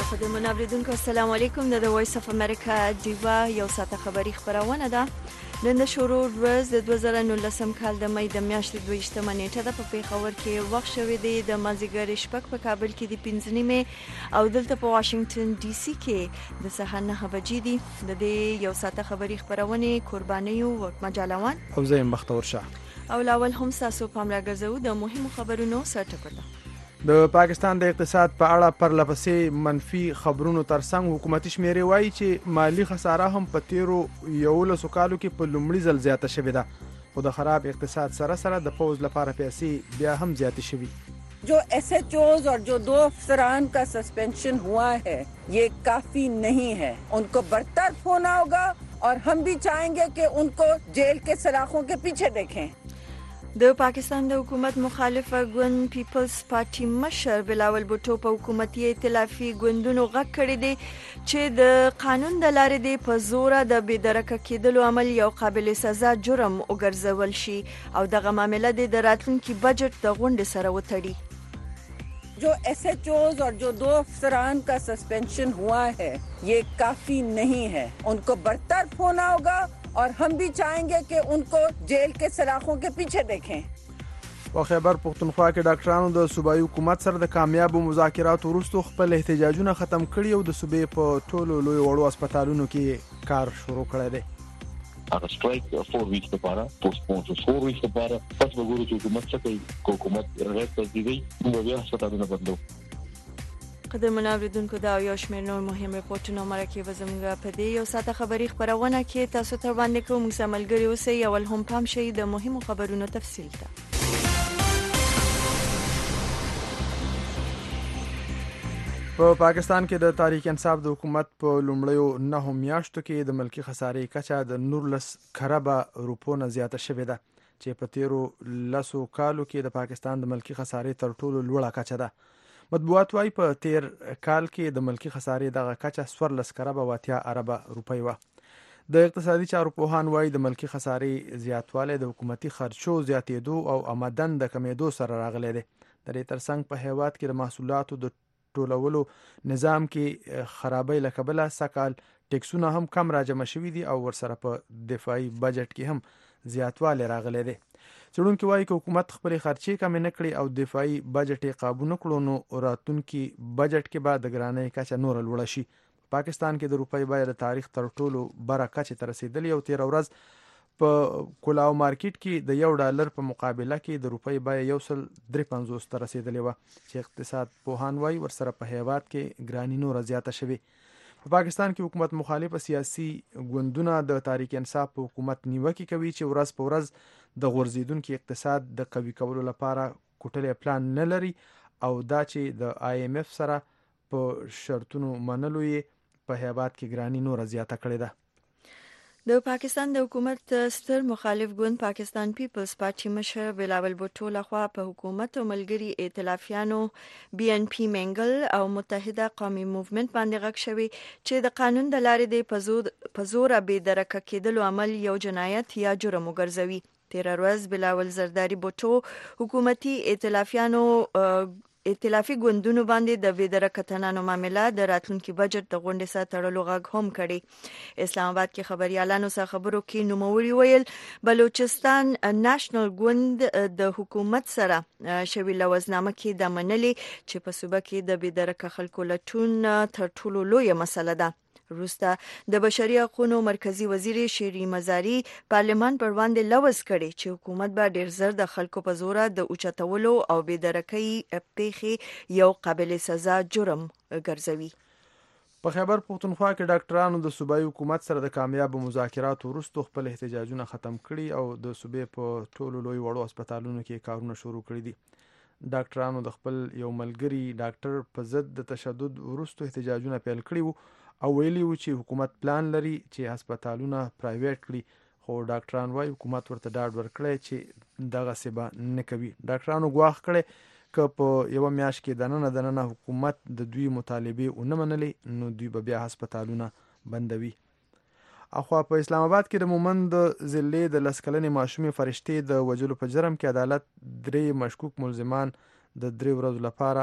خدمتونه اوریدونکو السلام علیکم د وایس اف امریکا دیوا یو ساعته خبری خبرونه ده نن د شروع ورځ د 2019 کال د مې د میاشتې 22 نیټه ده په پیښور کې وخت شوې دی د مازیګر شپږ په کابل کې د 15 نیمه او دلته په واشنگټن ډي سي کې د سهار 9 بجې دي د دې یو ساعته خبری خبرونه قرباني او مجالوان او زه بختور شاه او لاول هم تاسو پام راګرځو د مهمو خبرونو سرټکو د پاکستان د اقتصاد په اړه پر لپسې منفي خبرونو ترڅنګ حکومتي شمیرې وایي چې مالی خساره هم په تیرو 11 کالو کې په لومړي ځل زیاته شوې ده خو د خراب اقتصاد سره سره د پوز لپاره پیسې بیا هم زیاتې شوې जो SHOs और जो 2 अफसरान का सस्पेंशन हुआ है ये काफी नहीं है उनको बर्तरफ होना होगा और हम भी चाहेंगे कि उनको जेल के सलाखों के पीछे देखें د پاکستان د حکومت مخالفه ګوند پیپلز پارټي مشر بلاول بوټو په حکومتي ائتلافي ګوندونو غږ کړی دی چې د قانون د لارې د په زور د بېدرکه کېدلو عمل یو قابل سزا جرم وګرځول شي او دغه معاملې د راتلونکي بجټ د غونډې سره وتړي जो SHOs और जो 2 अफसरान का सस्पेंशन हुआ है ये काफी नहीं है उनको बर्तरफ होना होगा और हम भी चाहेंगे कि उनको जेल के सलाखों के पीछे देखें په خیبر پختونخوا کې ډاکټرانو د صوبایي حکومت سره د کامیابو مذاکراتو وروسته خپل احتجاجونه ختم کړي او د صوبې په ټولو لوی وړو هسپتالونو کې کار شروع کړی دی هغه سټرایک 4 ویکس لپاره پوسټپون شو 4 ویکس لپاره پس وګورو چې حکومت څه کوي حکومت رغښت تجدیدي نو بیا هسپتالونه بندو قدرمن اوریدونکو دا یو شمېر نور مهم ریپورتونه مرکه وزمږه په دې یو ساعته خبری خبرونه کې تاسو ته وړاندې کوم ملګری اوسئ اول هم پام شئ د مهمو خبرونو تفصیل ته په پاکستان کې د تحریک انصاف د حکومت په لومړیو 9 میاشتو کې د ملکی خسارې کچه د 19 خرابه روپو نه زیاته شوې ده چې په تیرو 10 کالو کې د پاکستان د ملکی خسارې تر ټولو لوړه کچه ده مطبوعات وايي په تیر کال کې د ملکی خسارې دغه کچه 14 خرابه 80 اربه روپۍ و د اقتصادي چارو پوهان وايي د ملکی خسارې زیاتواله د حکومتي خرچو زیاتېدو او آمدن د کمیدو سره راغلی دی د دې ترڅنګ په هیواد کې د محصولاتو د ټولولو نظام کې خرابۍ لکبله سکال ټیکسونه هم کم راجمع شوي دي او ورسره په دفاعي بجټ کې هم زیاتواله راغلی دی څېړونکي وایي چې حکومت خپلې خرچې کمې نه کړي او دفاعي بجټ یې قابو نه کړو نو راتلونکي بجټ کې به د ګرانۍ کچه نوره لوړه شي پاکستان کې د روپۍ بیه د تاریخ تر ټولو بره کچې ته رسېدلې او تېره ورځ په کولاو مارکیټ کې د $1 په مقابله کې د روپۍ بیه 1.53 ته رسېدلې وه چې اقتصاد پوهان وایي ورسره په هیواد کې ګراني نوره زیاته شوې په پاکستان کې حکومت مخالفه سیاسي ګوندونه د تحریک انصاف په حکومت نیوکه کوي چې ورځ په ورځ د غورځیدونکو اقتصاد د قوي کولو لپاره کوټلې پلان نه لري او دا چې د IMF سره په شرطونو منلو یې په هیواد کې ګراني نوره زیاته کړې ده د پاکستان د حکومت ستر مخالف ګوند پاکستان پیپلز پارټي مشر بلاول بوټو لخوا په حکومت او ملګری ائتلافیانو BNP منګل او متحده قومي موومنت باندې غږ شوی چې د قانون د لارې د په زور بېدرکه کېدلو عمل یو جنایت یا جرم وګرځوي تیر ورځ بلاول زرداری بوټو حکومتي ائتلافي ګوندونو باندې د بېدرکتنانو معاملې د راتلونکي بجټ د غونډې سره تړلو غږ هم کړي اسلام آباد کې خبريالانو سره خبرو کې نوموړي ویل بلوچستان نېشنل ګوند د حکومت سره شوی لوزنامه کې د منلې چې په صوبه کې د بېدرکه خلکو لټون تر ټولو لویه مسله ده روستا د بشري حقوقو مرکزی وزیر شيري مزاري پارلمان پر وړاندې لوز کړي چې حکومت به ډیر زر د خلکو په زور د اوچتولو او بېدرکۍ پیښې یو قابل سزا جرم ګرځوي په خیبر پختونخوا کې ډاکټرانو د صوبایي حکومت سره د کامیابو مذاکراتو وروسته خپل احتجاجونه ختم کړي او د صوبې په ټولو لوی وړو هسپتالونو کې کارونه شروع کړي دي ډاکټرانو د خپل یو ملګری ډاکټر په ضد د تشدد وروسته احتجاجونه پیل کړي وو او ویلي و چې حکومت پلان لري چې هسپتالونه پرایویټ کړي خو ډاکټران وايي حکومت ورته ډاډ ورکړی چې دغه سبا نه کوي ډاکټرانو ګواښ کړي که په یو میاشت کې دننه حکومت د دوی مطالبه ونه منلې نو دوی به بیا هسپتالونه بندوي اخوا په اسلام آباد کې د مومند ضلع د لسکلنې ماشومې فرشتې د وجلو په جرم کې عدالت 3 مشکوک ملزمان د 3 ورځې لپاره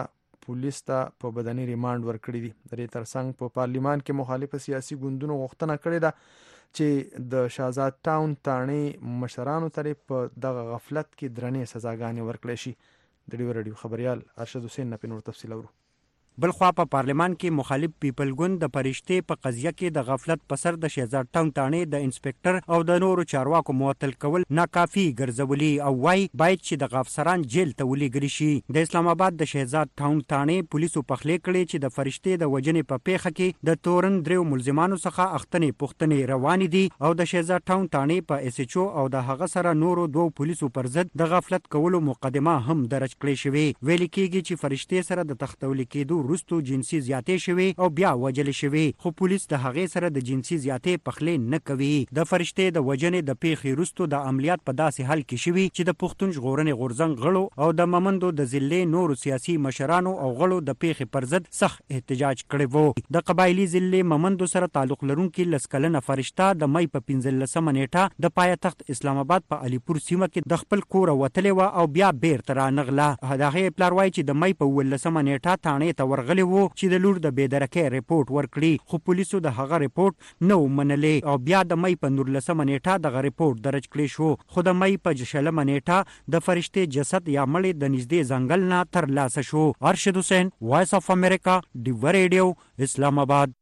پولیس ته په بدني ریماند ورکړی دي. د دې ترڅنګ په پارلیمان کې مخالف سیاسي ګوندونو غوښتنه کړې ده چې د شاهزاد ټاون تاڼې مشرانو ته په دغه غفلت کې درنې سزاګانې ورکړې شي. د ډیو رادیو خبريال ارشد حسین نه پینور تفصیل اورو. بلخوا په پارلمان کې مخالف پیپل ګوند د فرشتې په قضیه کې د غفلت په سر د شهزاد ټاون تاڼې د انسپکټر او د نورو چارواکو معطل کول ناکافي ګرځولي او وايي باید چې د افسران جیل ته ولېږل شي. د اسلام آباد د شهزاد ټاون تاڼې پولیسو پخلې کړې چې د فرشتې د وجنې په پیښه کې د تورن دریو ملزمانو څخه اختنې پوښتنې روانې دي او د شهزاد ټاون تاڼې په اس ایچ او او د هغه سره نورو دوه پولیسو پر ضد د غفلت کولو مقدمه هم درج کړې شوې. ویل کېږي چې فرشتې سره د تختول کېدو وروسته جنسي زیاتې شوي او بیا وجل شوي، خو پولیس د هغې سره د جنسي زیاتې پخلې نه کوي. د فرشتې د وجنې د پیښې وروسته د عملیات په داسې حال کې شوي چې د پښتون ژغورنې غورځنګ غړو او د ممندو د ضلعې نورو سیاسي مشرانو او غړو د پیښې پر ضد سخت احتجاج کړی وو. د قبایلي ضلعې ممندو سره تعلق لرونکي 10 کلنه فرشته د مۍ په 15 نیټه د پایتخت اسلام آباد په علیپور سیمه کې د خپل کور وتلې و او بیا بیرته رانغله. د هغې پلار وایي چې د مۍ په 18 نیټه تاڼې ته ورغلی و چې د لور د بېدرکۍ ریپورت ورکړي، خو پولیسو د هغه ریپورت نه منلی او بیا د مۍ په 19 نیټه دغه ریپورت درج کړی شو. خو د مۍ په 16 نیټه د فرشتې جسد یا مړی د نږدې ځنګل نه ترلاسه شو. ارشد حسین، وایس اف امریکا، ډیو ریډیو، اسلام آباد.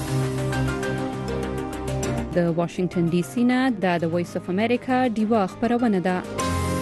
د واشنگټن ډي سي نه د وایس اف امریکا ډیوا خبرونه ده.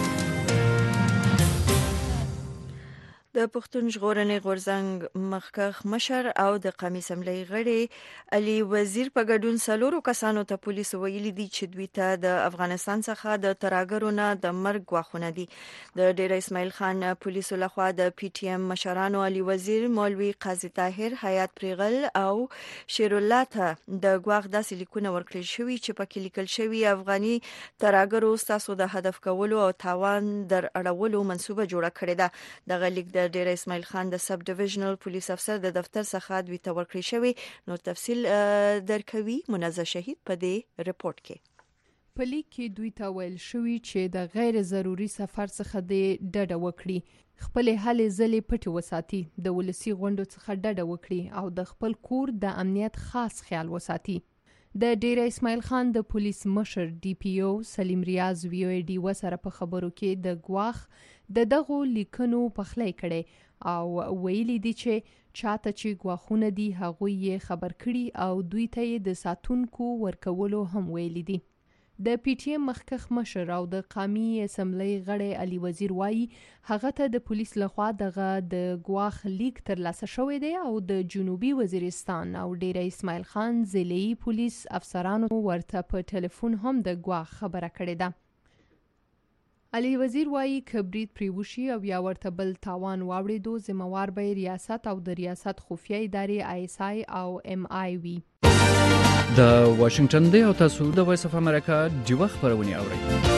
د پښتون ژغورنې غورځنګ مخکښ مشر او د قومي اسمبلی غړي علي وزیر په ګډون 4 کسانو ته پولیسو ویلي دي چې دوی ته د افغانستان څخه د ترهګرو نه د مرګ غواخونه دي. د ډیر اسماعیل خان پولیسو لخوا د پی ټی ایم مشرانو علي وزیر، مولوي قاضي طاهر، حیات پریغل او شیر الله ته د غواخ داسې لیکونه ورکړل شوي چې پکې لیکل شوي افغاني ترهګرو ستاسو د هدف کولو او تاوان در اړولو منسوبه جوړه کړې ده. دغه لیک د ډیر اسماعیل خان د سب ډیویژنل پولیس افسر د دفتر څخه دوی ته ورکړی شوی. نو تفصیل درکوي منزه شهید په دې رپورت کې. په لیک کې دوی ته ویل شوی چې د غیر ضروري سفر څخه د ډډه وکړي، خپل هلې ځلې پټې وساتي، د ولسی غونډو څخه ډډه وکړي او د خپل کور د امنیت خاص خیال وساتي. د ډیر اسماعیل خان د پولیس مشر ډي پی او سلیم ریاض وی او ډي وسره په خبرو کې د غواخ د دغو لیکنو پخلی کړي او ویلي دي چې چاته چې غواخونه دي هغه یې خبر کړي او دوی ته د ساتونکو ورکولو هم ویلي دي. د پی ټی ایم مخکښ مشر او د قومي اسمبلی غړي علي وزیر وایي هغه ته د پولیس لخوا دغه د غواخ لیک ترلاسه شوی دی او د جنوبي وزیرستان او ډیر اسماعیل خان ضلعي پولیس افسرانو ورته په ټلیفون هم د غواخ خبره کړې ده. علي وزیر وایي کبریت پریوشي او یا ورته بل تاوان واوړېدو ذمہوار به ریاست او د ریاست خفیه ادارې آی اس آی او ام آی وي. د واشنگټن دی او تاسو د وایس اف امریکا ډیوا خبرونه اورئ.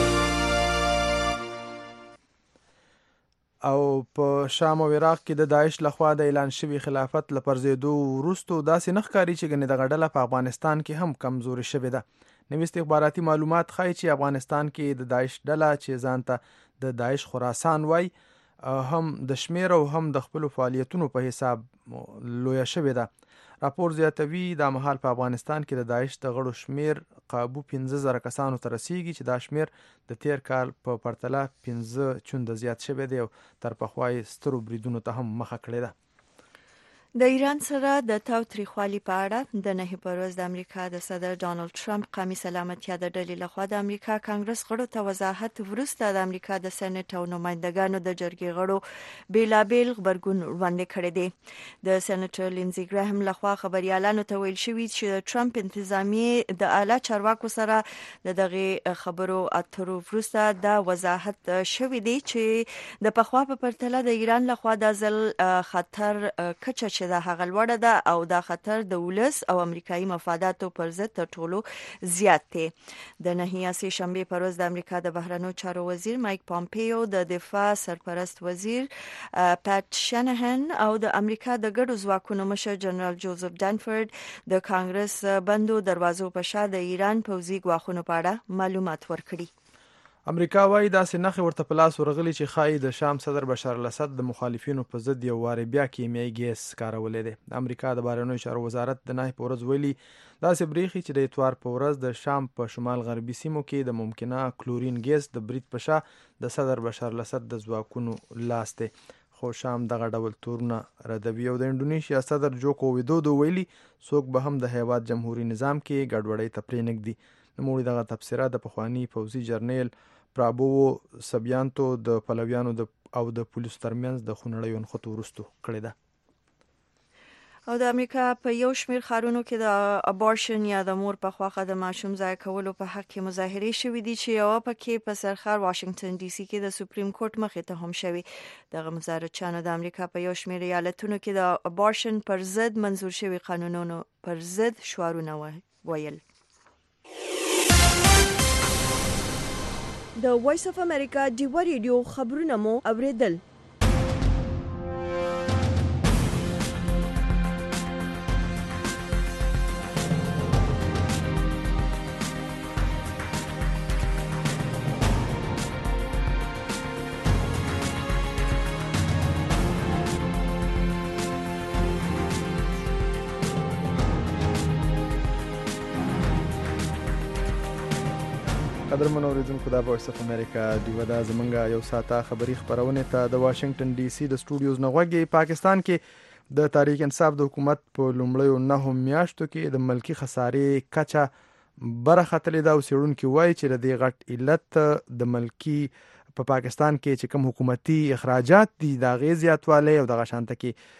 او په شام او عراق کې د داعش لخوا د اعلان شوی خلافت لپرزیدو وروسته داسې نخکاری چې ګنې د غډله په افغانستان کې هم کمزوري شوې ده. نوې استخباراتي معلومات ښایي چې افغانستان کې د داعش ډله چې ځان ته د داعش خراسان وای هم د شمیر او هم د خپل فعالیتونو په حساب لویه شوې ده. راپور زیاتوي د مهال په افغانستان کې د داعش د غړو شمیر قابو 15,000 کسانو ته رسیږي چې دا شمیر د تیر کال په پرتله 15 چنده زیات شوی دی او تر پخوای سترو بریدونو ته هم مخه کړې ده. د ایران سره د تاوتریخوالي په اړه د 9 پروز د امریکا د صدر ډانلډ ټرمپ قومي سلامتیا د ډلې لخوا د امریکا کانګرس غړو ته وضاحت وروسته د امریکا د سېنات او نمائندګانو د جرګې غړو بیلابیل خبرګون وړاندې کړی دی. د سېناتور لینزي ګراهم لخوا خبريالانو ته ویل شوی چې ټرمپ انتظامیه د اعلی چارواکو سره د دغه خبرو اترو وروسته دا وضاحت شوی دی چې د پخوا په پرتله د ایران لخوا د ځل خطر کچه د هغه لوړه ده او دا خطر د ولس او امریکایي مفاداتو پر ضد تر ټولو زیات دی. د 9 شنبه پروز د امریکا د بهرنیو چارو وزیر مایک پامپیو، د دفاع سرپرست وزیر پات شانهن او د امریکا د ګډو ځواکونو مشر جنرال جوزف ډانفورد د کانګرس بندو دروازو په شا د ایران پوځي ګواښونو په اړه معلومات ورکړي. امریکا وايي داسې نښې ورته په لاس ورغلي چې ښایي د شام صدر بشار الاسد د مخالفینو په ضد یو وارې بیا کیمیاوي ګیس کارولی دی. امریکا د بهرنیو چارو وزارت د نهۍ په ورځ ویلي داسې بریښي چې د اتوار په ورځ د شام په شمال غربي سیمو کې د ممکنه کلورین ګیس د برید په شا د صدر بشار الاسد د ځواکونو لاس دی. خو شام دغه ډول تورونه ردوي او د انډونیشیا صدر جوکو ویدودو ویلي څوک به هم د هیواد جمهوریت نظام کې ګډوډۍ ته پرېنږدي. نوموړي دغه تبصره د پخواني پوځي جرنیل پرابوو سبیانتو د پلویانو او د پولیسو ترمنځ د خونړیو نښتو وروسته کړې ده. او د امریکا په یو شمېر ښارونو کې د ابورشن یا د مور په خواخه د ماشوم ځای کولو په حق کې مظاهرې شوې دي چې یوه پکې په سرخر واشنگټن ډي سي کې د سپریم کورټ مخې ته هم شوې. دغه مظاهرچیانو د امریکا په یو شمېر ایالتونو کې د ابورشن پر ضد منظور شوي قانونونو پر ضد شعارونه ویل. د وایس اف امریکا ډیوا ریډیو خبرونه مو اوریدل. قدرمنو اوریدونکو د وایس اف امریکا ډیوا دا زمونږ یو ساعته خبری خبرونه ته د واشنگټن ډي سي د سټوډیوز نه غوږی. پاکستان کې د تحریک انصاف د حکومت په لومړیو 9 میاشتو کې د ملکی خسارې کچه برختلې دا وسیړونکو وایي چې د دې غټ علت د ملکی په پاکستان کې چې کوم حکومتي اخراجات دي دا غي زیاتواله او د غشانته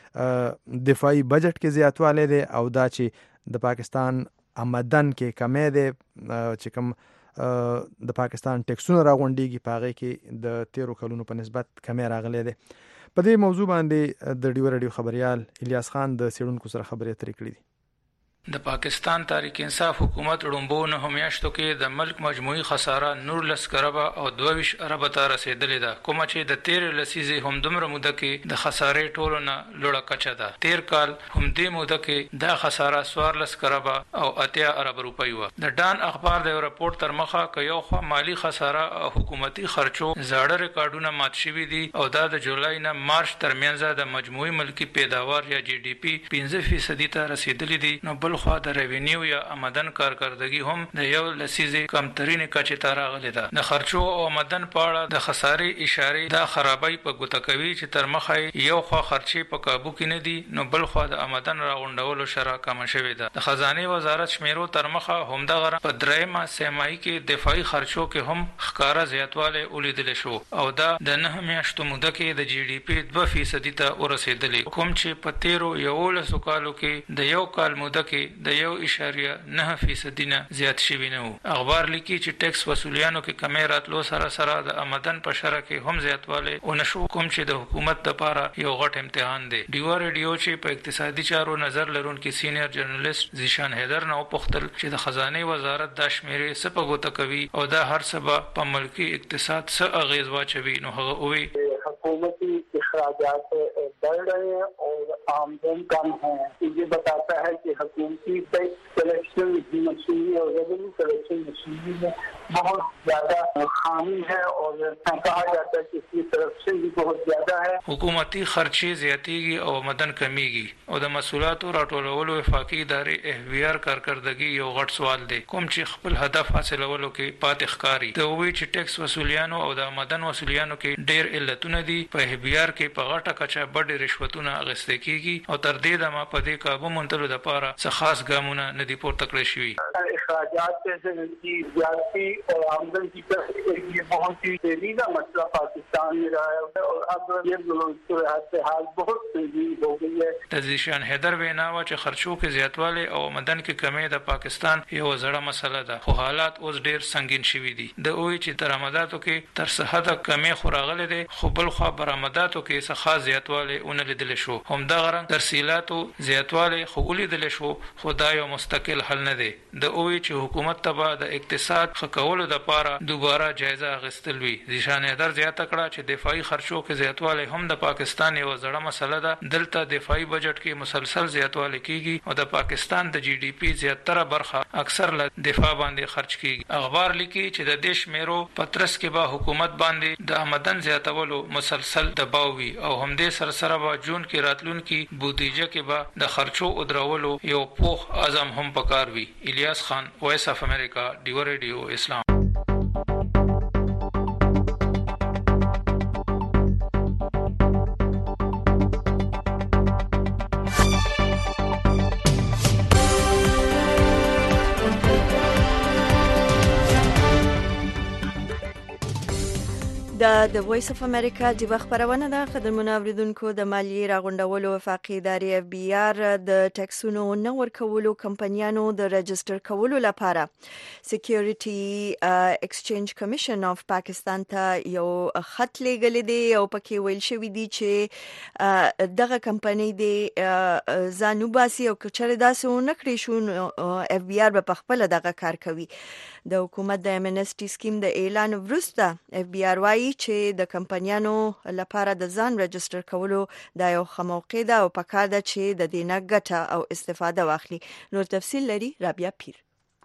کې دفاعي بجټ کې زیاتواله دي او دا چې د پاکستان آمدن کې کمی دي چې کوم د پاکستان ټیکسونه راغونډيږي پاغه کې د 13 کلونو په نسبت کمی راغلي دي. په دې موضوع باندې د ډیو رادیو خبريال الیاس خان د سیړونکو سره خبرې اترې کړې دي. د پاکستان تحریک انصاف حکومت ړومبو نه میاشتو کې د ملک مجموعي خساره 19 کربه او 22 اربه ته رسیدلې ده، کوم چې د 13 لسیزې هم دومره موده کې د خسارې ټولو نه لوړه کچه ده. 13 کال هم دې موده کې د خساره 14 کربه او 80 اربه روپۍ و. د ډان اخبار د راپورټ تر مخه ک یو خو مالی خساره او حکومتي خرچو زاړه ریکارډونه مات شوي دي او دا د جولای نه مارچ ترمنځ د مجموعي ملکی پیداوار یا جی ډی پی 15% ته رسیدلې دي. نو بل خو د ریوینیو یا آمدن کارکردګي هم د یو لسیزې کمترینې کچې ته راغلې ده. د خرچو او آمدن په اړه د خسارې اشاره د خرابۍ په ګوته کوي چې تر مخه یو خو خرچې په کابو کې نه دي، نو بل خو د آمدن راغونډولو شرح کم شوې ده. د خزانه وزارت شمیرو تر مخه هم د غره په درېمه سیمایي کې دفاعي خرچو کې هم ښکارا زیاتواله ولیدل شو او دا د 9 میاشتو موده کې د جی ډی پی 2% ته ورسېدلې، کوم چې په 13 کالو کې د یو کال موده کې د 1.9% نه زیات شوی نه وو. اخبار لیکي چې ټیکس وسولیانو کې کمی راتلو سره سره د آمدن په شرح کې هم زیاتواله او نشو، کوم چې د حکومت لپاره یو غټ امتحان دی. ډیوا ریډیو چې په اقتصادي چارو نظر لرونکي سینیئر جرنالیست زیشان حیدر نو پختل چې د خزانه وزارت د شمیرې سپګوته کوي او دا هر سبا په ملکی اقتصاد څه اغیز واچوي. نو هغه وی हुकूमती अखराजात बढ़ रहे हैं और आमदन कम है. ये बताता है कि हुकूमती कलेक्शन मशीनरी और रेवेन्यू कलेक्शन मशीनरी में बहुत ज्यादा खामी है और कहा जाता है कि इसकी करप्शन भी बहुत ज्यादा है. حکومتي خرچې زیاتېږي او آمدن کمیږي او د مسؤلاتو راټولولو وفاقي ادارې احویار کارکردګي یو غټ سوال دی، کوم چې خپل هدف حاصلولو کې پاتې ښکاری. د وی چې ټیکس وسولیانو او د آمدن وسولیانو کې ډېر علتونه دي. په احویار کې په غټه کچه بډې رشوتونه اخیستل کېږي او تر دې دمه په دې کابو منتلو د پاره څه خاص ګامونه نه دي پورته کړی شوي. اخراجات سے کی زیادتی اور آمدن کی طرف یہ بہت ہی پیچیدہ مسئلہ پاکستان میں رہا ہے اور اب یہ صورتحال بہت سنجید ہو گئی ہے. د زیشان حیدر وینا و چې خرچو کې زیاتواله او آمدن کې کمی د پاکستان یو زړه مسله ده، خو حالات اوس ډیر سنگین شوي دي. د اوی چې درآمداتو کې تر څه کمی خوراغله دي، خو بل خو برآمداتو کې څه خاص زیاتواله اون لیدل شو. هم دا غره ترسیلاتو زیاتواله خو لیدل شو، خو دا یو مستقل حل نه دی. د اوی چې حکومت ته د اقتصاد ښه کولو لپاره دوباره جایزه اخیستل وي. ذیشان حیدر زیاته کړه چې دفاعي خرچو کې زیاتوالی هم د پاکستان یو زړه مسله ده. دلته دفاعي بجټ کې مسلسل زیاتوالی کیږي او د پاکستان د جی ډي پی زیاتره برخه اکثر له دفاع باندې خرچ کیږي. اخبار لیکي چې د دیش میرو پترس کې به حکومت باندې د آمدن زیاتولو مسلسل دباو وي او همدې سره به جون کې راتلونکي بودیجه کې به د خرچو او درولو یو پوخ عزم هم پکار وي. الیاس خان، وایس اف امریکا، ډیو ریډیو اسلام. د وایس اف امریکا د خبرونه ده. قدرمن اوریدونکو، د مالیې راغونډولو وفاقي ادارې اف بي آر د ټیکسونو نه ورکولو کمپنیانو د رجستر کولو لپاره سکیورټي ایکسچینج کمیشن اف پاکستان ته یو خط لیږلی دی او پکې ویل شوی دی چې دغه کمپنۍ د ځانو باسي او کچره داسې ونه کړی شو اف بي آر په خپل دغه کار کوي. د حکومت د ام ان اس ټي سکیم د اعلان وروسته اف بي آر وايي چې د کمپنیانو لپاره د ځان رجستر کولو د یو ښه موقع ده او پکار ده چې د دې نه ګټه او استفاده واخلي. نور تفصیل لري رابعه پیر.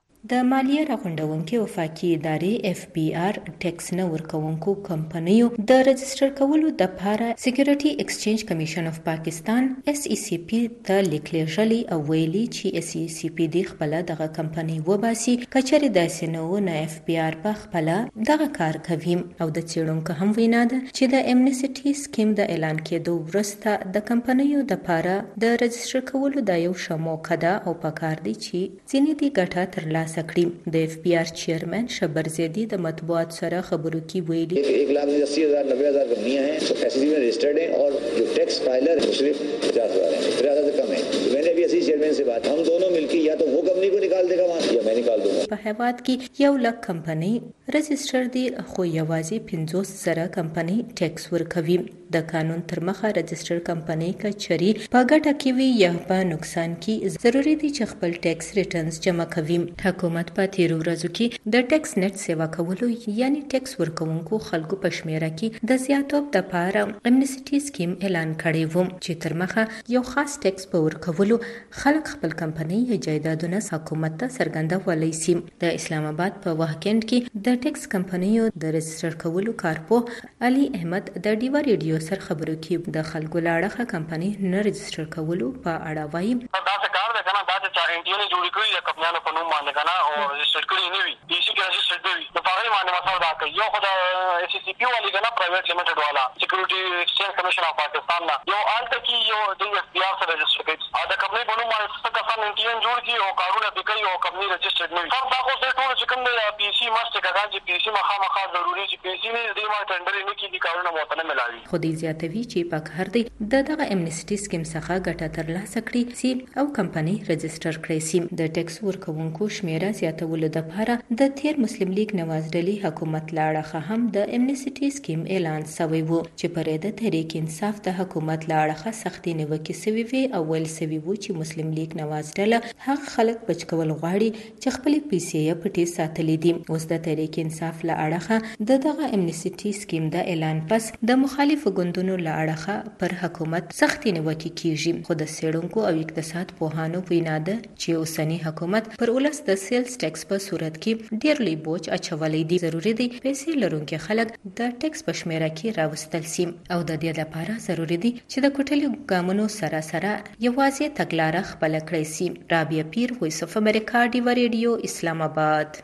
د مالیې راغونډونکو وفاقي ادارې اف بي آر ټیکس نه ورکوونکو کمپنیو د رجستر کولو د لپاره سکیورټي ایکسچینج کمیشن اف پاکستان اس ای سی پی ته لیک لیږلی او ویلي چې اس ای سی پی د خپل دغه کمپنۍ وباسي کچره د سينو نه اف بي آر په خپل دغه کار کوي. او د چیرونکو هم وینا ده چې د امنیسټي سکیم د اعلان کېدو وروسته د کمپنیو د لپاره د رجستر کولو د یو شمو کده او پکار دي چې ځینې دی ګټه ترلاسه سکړي. د اف بي آر چیئرمین شبر زیدی د مطبوعات سره خبرو کې ویلي 1,80,000 90,000 कंपनियां हैं तो एससीबी में रजिस्टर्ड हैं और जो टैक्स फाइलर है सिर्फ 50,000 है, 50,000 से कम है. मैंने अभी एससी चेयरमैन से बात, हम दोनों मिलकर या तो वो कंपनी को निकाल देगा वहां या मैं निकाल दूंगा. په هیواد کې یو لک کمپنۍ رجستر دي خو یوازې 50,000 کمپنۍ ټیکس ورکوي. د قانون تر مخه رجستر کمپنۍ کچري په ګټه کې وي یا په نقصان کې ضروري دي چې خپل ټیکس ریټرنز جمع کوي. حکومت په تیرو ورځو کې د ټیکس نت سیوا کولو یعنی ټیکس ورکوونکو خلکو په شمیره کې د زیاتوب لپاره امنیسټي سکیم اعلان کړی و چې تر مخه یو خاص ټیکس په ورکولو خلک خپل کمپنۍ یا جایدادونه حکومت ته څرګندولای شي. د اسلام آباد په واکند کې د ټیکس کمپنیو د رجستر کولو کارپوه علي احمد د ډیوا ریډیو سره خبرو کې د خلکو لاړه کمپنۍ نه رجستر کولو په اړه وایي. دا څه کار ده کنه، دا چې انټیونه جوړ کړی یا کمپنیانو په نوم باندې کنه او رجستر کړی نه وي پی سی کې رجستر دی نو په هغه باندې مسله دا کوي. یو خدای اس سی پی والی کنه پرایویټ لیمیټډ والا سکیورټي ایکسچینج کمیشن اف پاکستان نه یو آلته کې یو د اف بي آر سره رجستر کوي او د کمپنۍ په نوم باندې څه کسان انټیون جوړ کړي او کارونه کوي او کمپنۍ رجستر نه وي. دا خو څه ټول چې کوم دی پی سی مست کګان چې پی سی مخامخ ضروري چې پی سی نه دی ما ټندر نه کیږي کارونه موته نه ملاوي. خو دې زیاتوي چې په هر دی دغه امنیسټي سکیم څخه ګټه ترلاسه کړي سي او کمپنۍ رجستر کړي سي. د ټیکس ورکوونکو شمیره زیاتولو لپاره د تیر مسلم لیگ نواز ډلې حکومت لاړه هم د امنیسټي سکیم اعلان شوی وو چې پرېده تحریک انصاف د حکومت لاړه سختي نیوکه سوي وي او ول سوي وو چې مسلم لیگ نواز ډله هغه خلک بچکول غواړي چې خپل پیسې یې پټي ساتلې دي. اوس د تحریک انصاف لاړه دغه امنیسټي سکیم د اعلان پس د مخالف ګوندونو لاړه پر حکومت سختي نیوکه کیږي. خو د سیړونکو او اقتصاد پوهانو وینا ده چې اوسنی حکومت پر ولس د سیلز ټیکس په صورت کې ډیر لوی بوج اچولې دي. ضروری دي پیسې لرونکي خلک د ټیکس په شمیره کې راوستل سي او د دې لپاره ضروری دي چې د کوټلي ګامونو سره سره یوازې تګلارې خپل کړی سي. رابعه پیر، وایس اف امریکا، ډیوا ریډیو، اسلام آباد.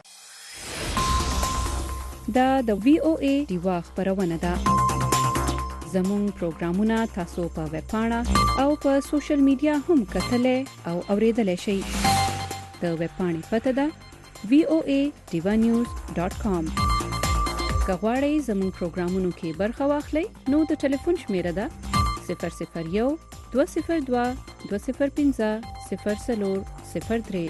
دا د وی او ای ډیوا خبرونه ده. زموږ پروګرامونه تاسو په ویب پاڼه او په سوشل میډیا هم کتلای او اوریدلای شئ. د ویب پاڼې پته ده voanews.com. کغواړئ زموږ پروګرامونو کې برخه واخلئ نو د ټلیفون شمیره ده 001 202 205 0403.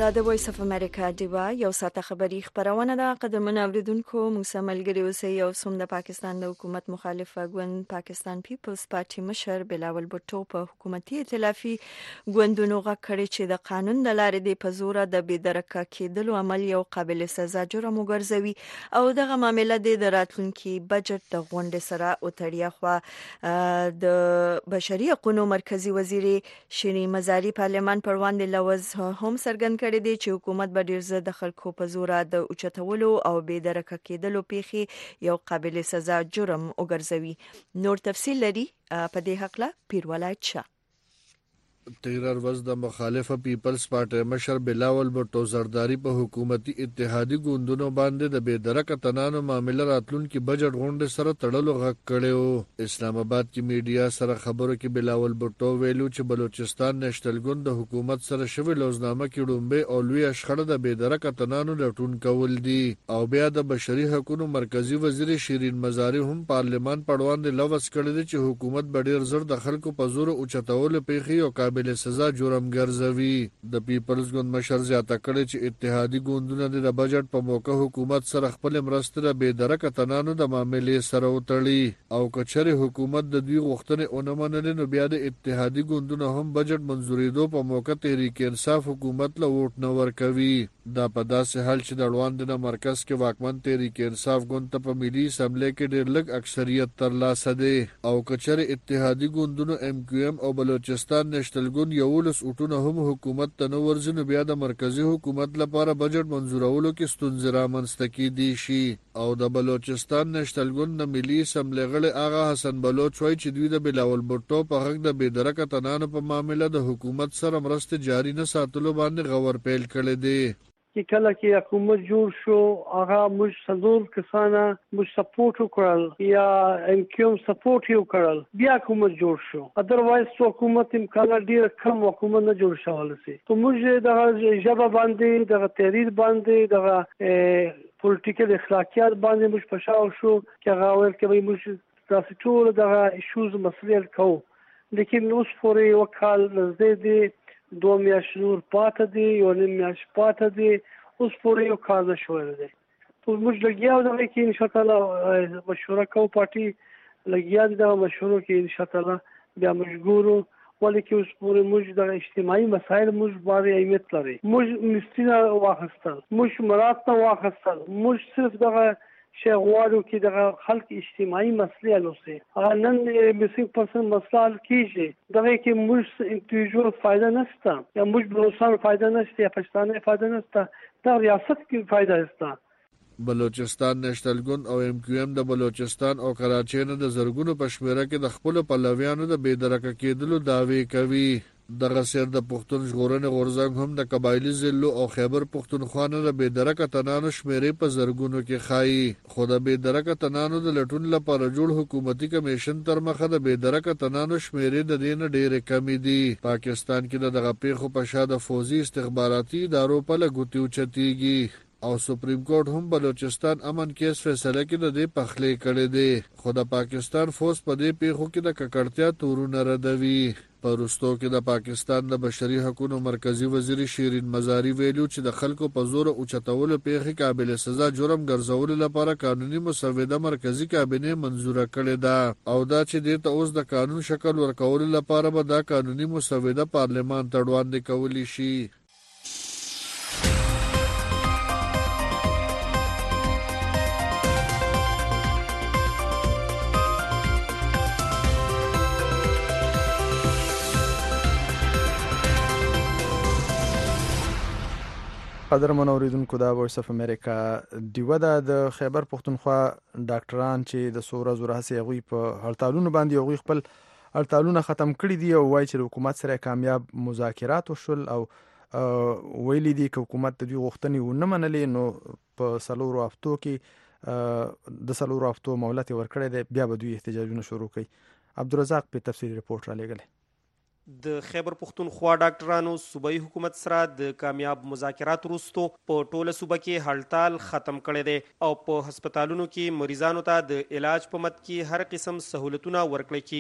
دا د وایس اف امریکا دیوا یو ساعته خبری خبرونه ده. قدرمن اوریدونکو موږ سملګری اوسئ. یو سوم د پاکستان د حکومت مخالف ګوند پاکستان پیپلز پارټي مشر بلاول بوټو په حکومتي ائتلافي ګوندونو غږ کړی چې د قانون د لارې د پزوره د بېدرکه کېدلو عمل یو قابل سزا جرم وګرځوي او دغه معاملې د راتلونکي بجټ د غونډې سره وتړي. خو د بشري حقوقو مرکزی وزیر شیرین مزاری پارلمان پر وړاندې لوز هم څرګند کړی دی چې حکومت به ډیر زر د خلکو په زور د اوچتولو او بې درکه کېدلو پیښې یو قابل سزا جرم وګرځوي. نور تفصیل لري په دې حق له پیرولایت شاه. تیرار ورځ د مخالفه پیپلز پارټي مشر بلاول بوټو زرداری په حکومتي اتحادی ګوندونو باندې د بې درکه تنانو معاملې راتلونکي بجټ غونډې سره تړلو غږ کړی. اسلام آباد کې میډیا سره خبرو کې بلاول بوټو ویلو چې بلوچستان نېشنل ګوند د حکومت سره شوی لوزنامه کې ډومبه او لوی شخړه د بې درکه تنانو لټون کول دي او بیا د بشري حقوقو مرکزی وزیر شیرین مزاری هم پارلمان په وړاندې لوز کړی دی چې حکومت به ډیر زر د خلکو په زور اوچتولو پیښې او قابل سزا جرم ګرځوي. د پیپلز ګوند مشر زیاته کړی چې اتحادی ګوندونه د بجټ په موقع حکومت سره خپل مرسته د بې درکه تنانو د معاملې سره وتړي او کچره حکومت د دوی غوښتنې اونه منلې نو بیا د اتحادی ګوندونه هم بجټ منزورېدو په موقع تحریک انصاف حکومت له ووټ نه ورکوي. دا په داسې حال چې د اړوند د مرکز کې واکمن تحریک انصاف ګوند ته په ملي اسمبلی کې ډېر لږ اکثریت ترلاسه دی او کچره اتحادی ګوندونو ام کیو ام او بلوچستان نېشنل ګوند یولس اوټونه هم حکومت ته نه ورځي بیا د مرکزی حکومت لپاره بجټ منزورولو کې ستونزې رامنځته کیدی شي. او د بلوچستان نېشنل ګوند د ملي اسمبلی غړي آغا حسن بلوچ وایي چې دوی د بلاول بوټو په حق د بې درکه تنانو په معاملې د حکومت سره مرسته جاری نه ساتلو باندې غور پیل کړی دی. چې کله کې حکومت جوړ شو هغه موږ څلور کسانه موږ سپورټ وکړل یا ام کیو ام سپورټ یې وکړل بیا حکومت جوړ شو. ادروایز حکومت امکان ډیر کم حکومت نه جوړ شول سي. ته موږ دغه ژبه باندې دغه تحریر باندې دغه پولیټیکل اخلاقیات باندې موږ پښاو شو چې هغه ول کې موږ تاسو ټول دغه ایشوز مسلې کوو. لیکن اوس پورې وکال نزدې 2 میاشتې نور پاتې دي یو نیم میاشت پاتې دي اوس پورې یو کار نه شوی دی. موږ لګیا یو دغه کې انشاءالله مشوره کوو پارټي لګیا دي دغه مشورو کې انشاءالله بیا مشګورو ولې کې اوس پورې موږ دغه اجتماعي مسایل موږ باندې اهمیت لري. موږ مستینه واخیستل موږ مراد ته واخیستل موږ صرف دغه شی غواړو کې دغه خلک اجتماعي مسلې حل وسي. نن میسنګ پرسن مسله حل کیږي دغه کې موږ انډیویډوال فایده نشته یا موږ بلوچستان فایده نشته یا پښتانه فایده نشته دا ریاست کې فایده نشته. بلوچستان نېشنل ګوند او ام کیو ام د بلوچستان او کراچۍ نه د زرګونو په شمیره کې د خپل پلویانو د بې درکه کېدلو دعوی کوي. دغه سیر د پښتون ژغورنې غورځنګ هم د قبایلی ضلعو او خیبر پښتونخوا نه د بې درکه تنانو شمیرې په زرګونو کې ښایي. خو د بې درکه تنانو د لټون لپاره جوړ حکومتي کمیشن تر مخه د بې درکه تنانو شمیرې د دې نه ډېرې کمې دي. پاکستان کې د دغه پیښو په شا د فوزي استخباراتي ادارو په لګوتې اوچتېږي او سپریم کورټ هم بلوچستان امن کیس فیصله کې د دې پخلې کړې دی. خو د پاکستان فوز په دې پیښو کې د ککړتیا تورونه ردوي. په وروستو کې د پاکستان د بشري حقوقو مرکزی وزیر شیرین مزاری ویلو چې د خلکو په زور اوچتولو پیښې قابل سزا جرم ګرځولو لپاره قانوني مسوده مرکزی کابینه منزوره کړې ده او دا چې دې ته اوس د قانون شکل ورکولو لپاره به دا قانوني مسوده پارلمان ته وړاندې کولی شي. قدرمن اوریدونکو دا وایس اف امریکا دیوه د خیبر پښتونخوا ډاکټران چې د سوره زوره هڅې غوي په هړتالونو باندې غوي خپل هړتالونه ختم کړي دي او وایي چې حکومت سره کامیاب مذاکرات وشول او ویلي دي چې حکومت د دوی غوښتنې ونه منلې نو په سلورو هفتو کې د سلورو هفتو مهلت ورکړی دی بیا به دوی احتجاجونه شروع کوي. عبدالرزاق په تفصیلي رپورټ را لېږلی. د خیبر پښتونخوا ډاکټرانو صوبایي حکومت سره د کامیاب مذاکرات وروسته په ټوله صوبه کې هړتال ختم کړی دی او په هسپتالونو کې مریضانو ته د علاج په مد کې هر قسم سهولتونه ورکړل کیږي.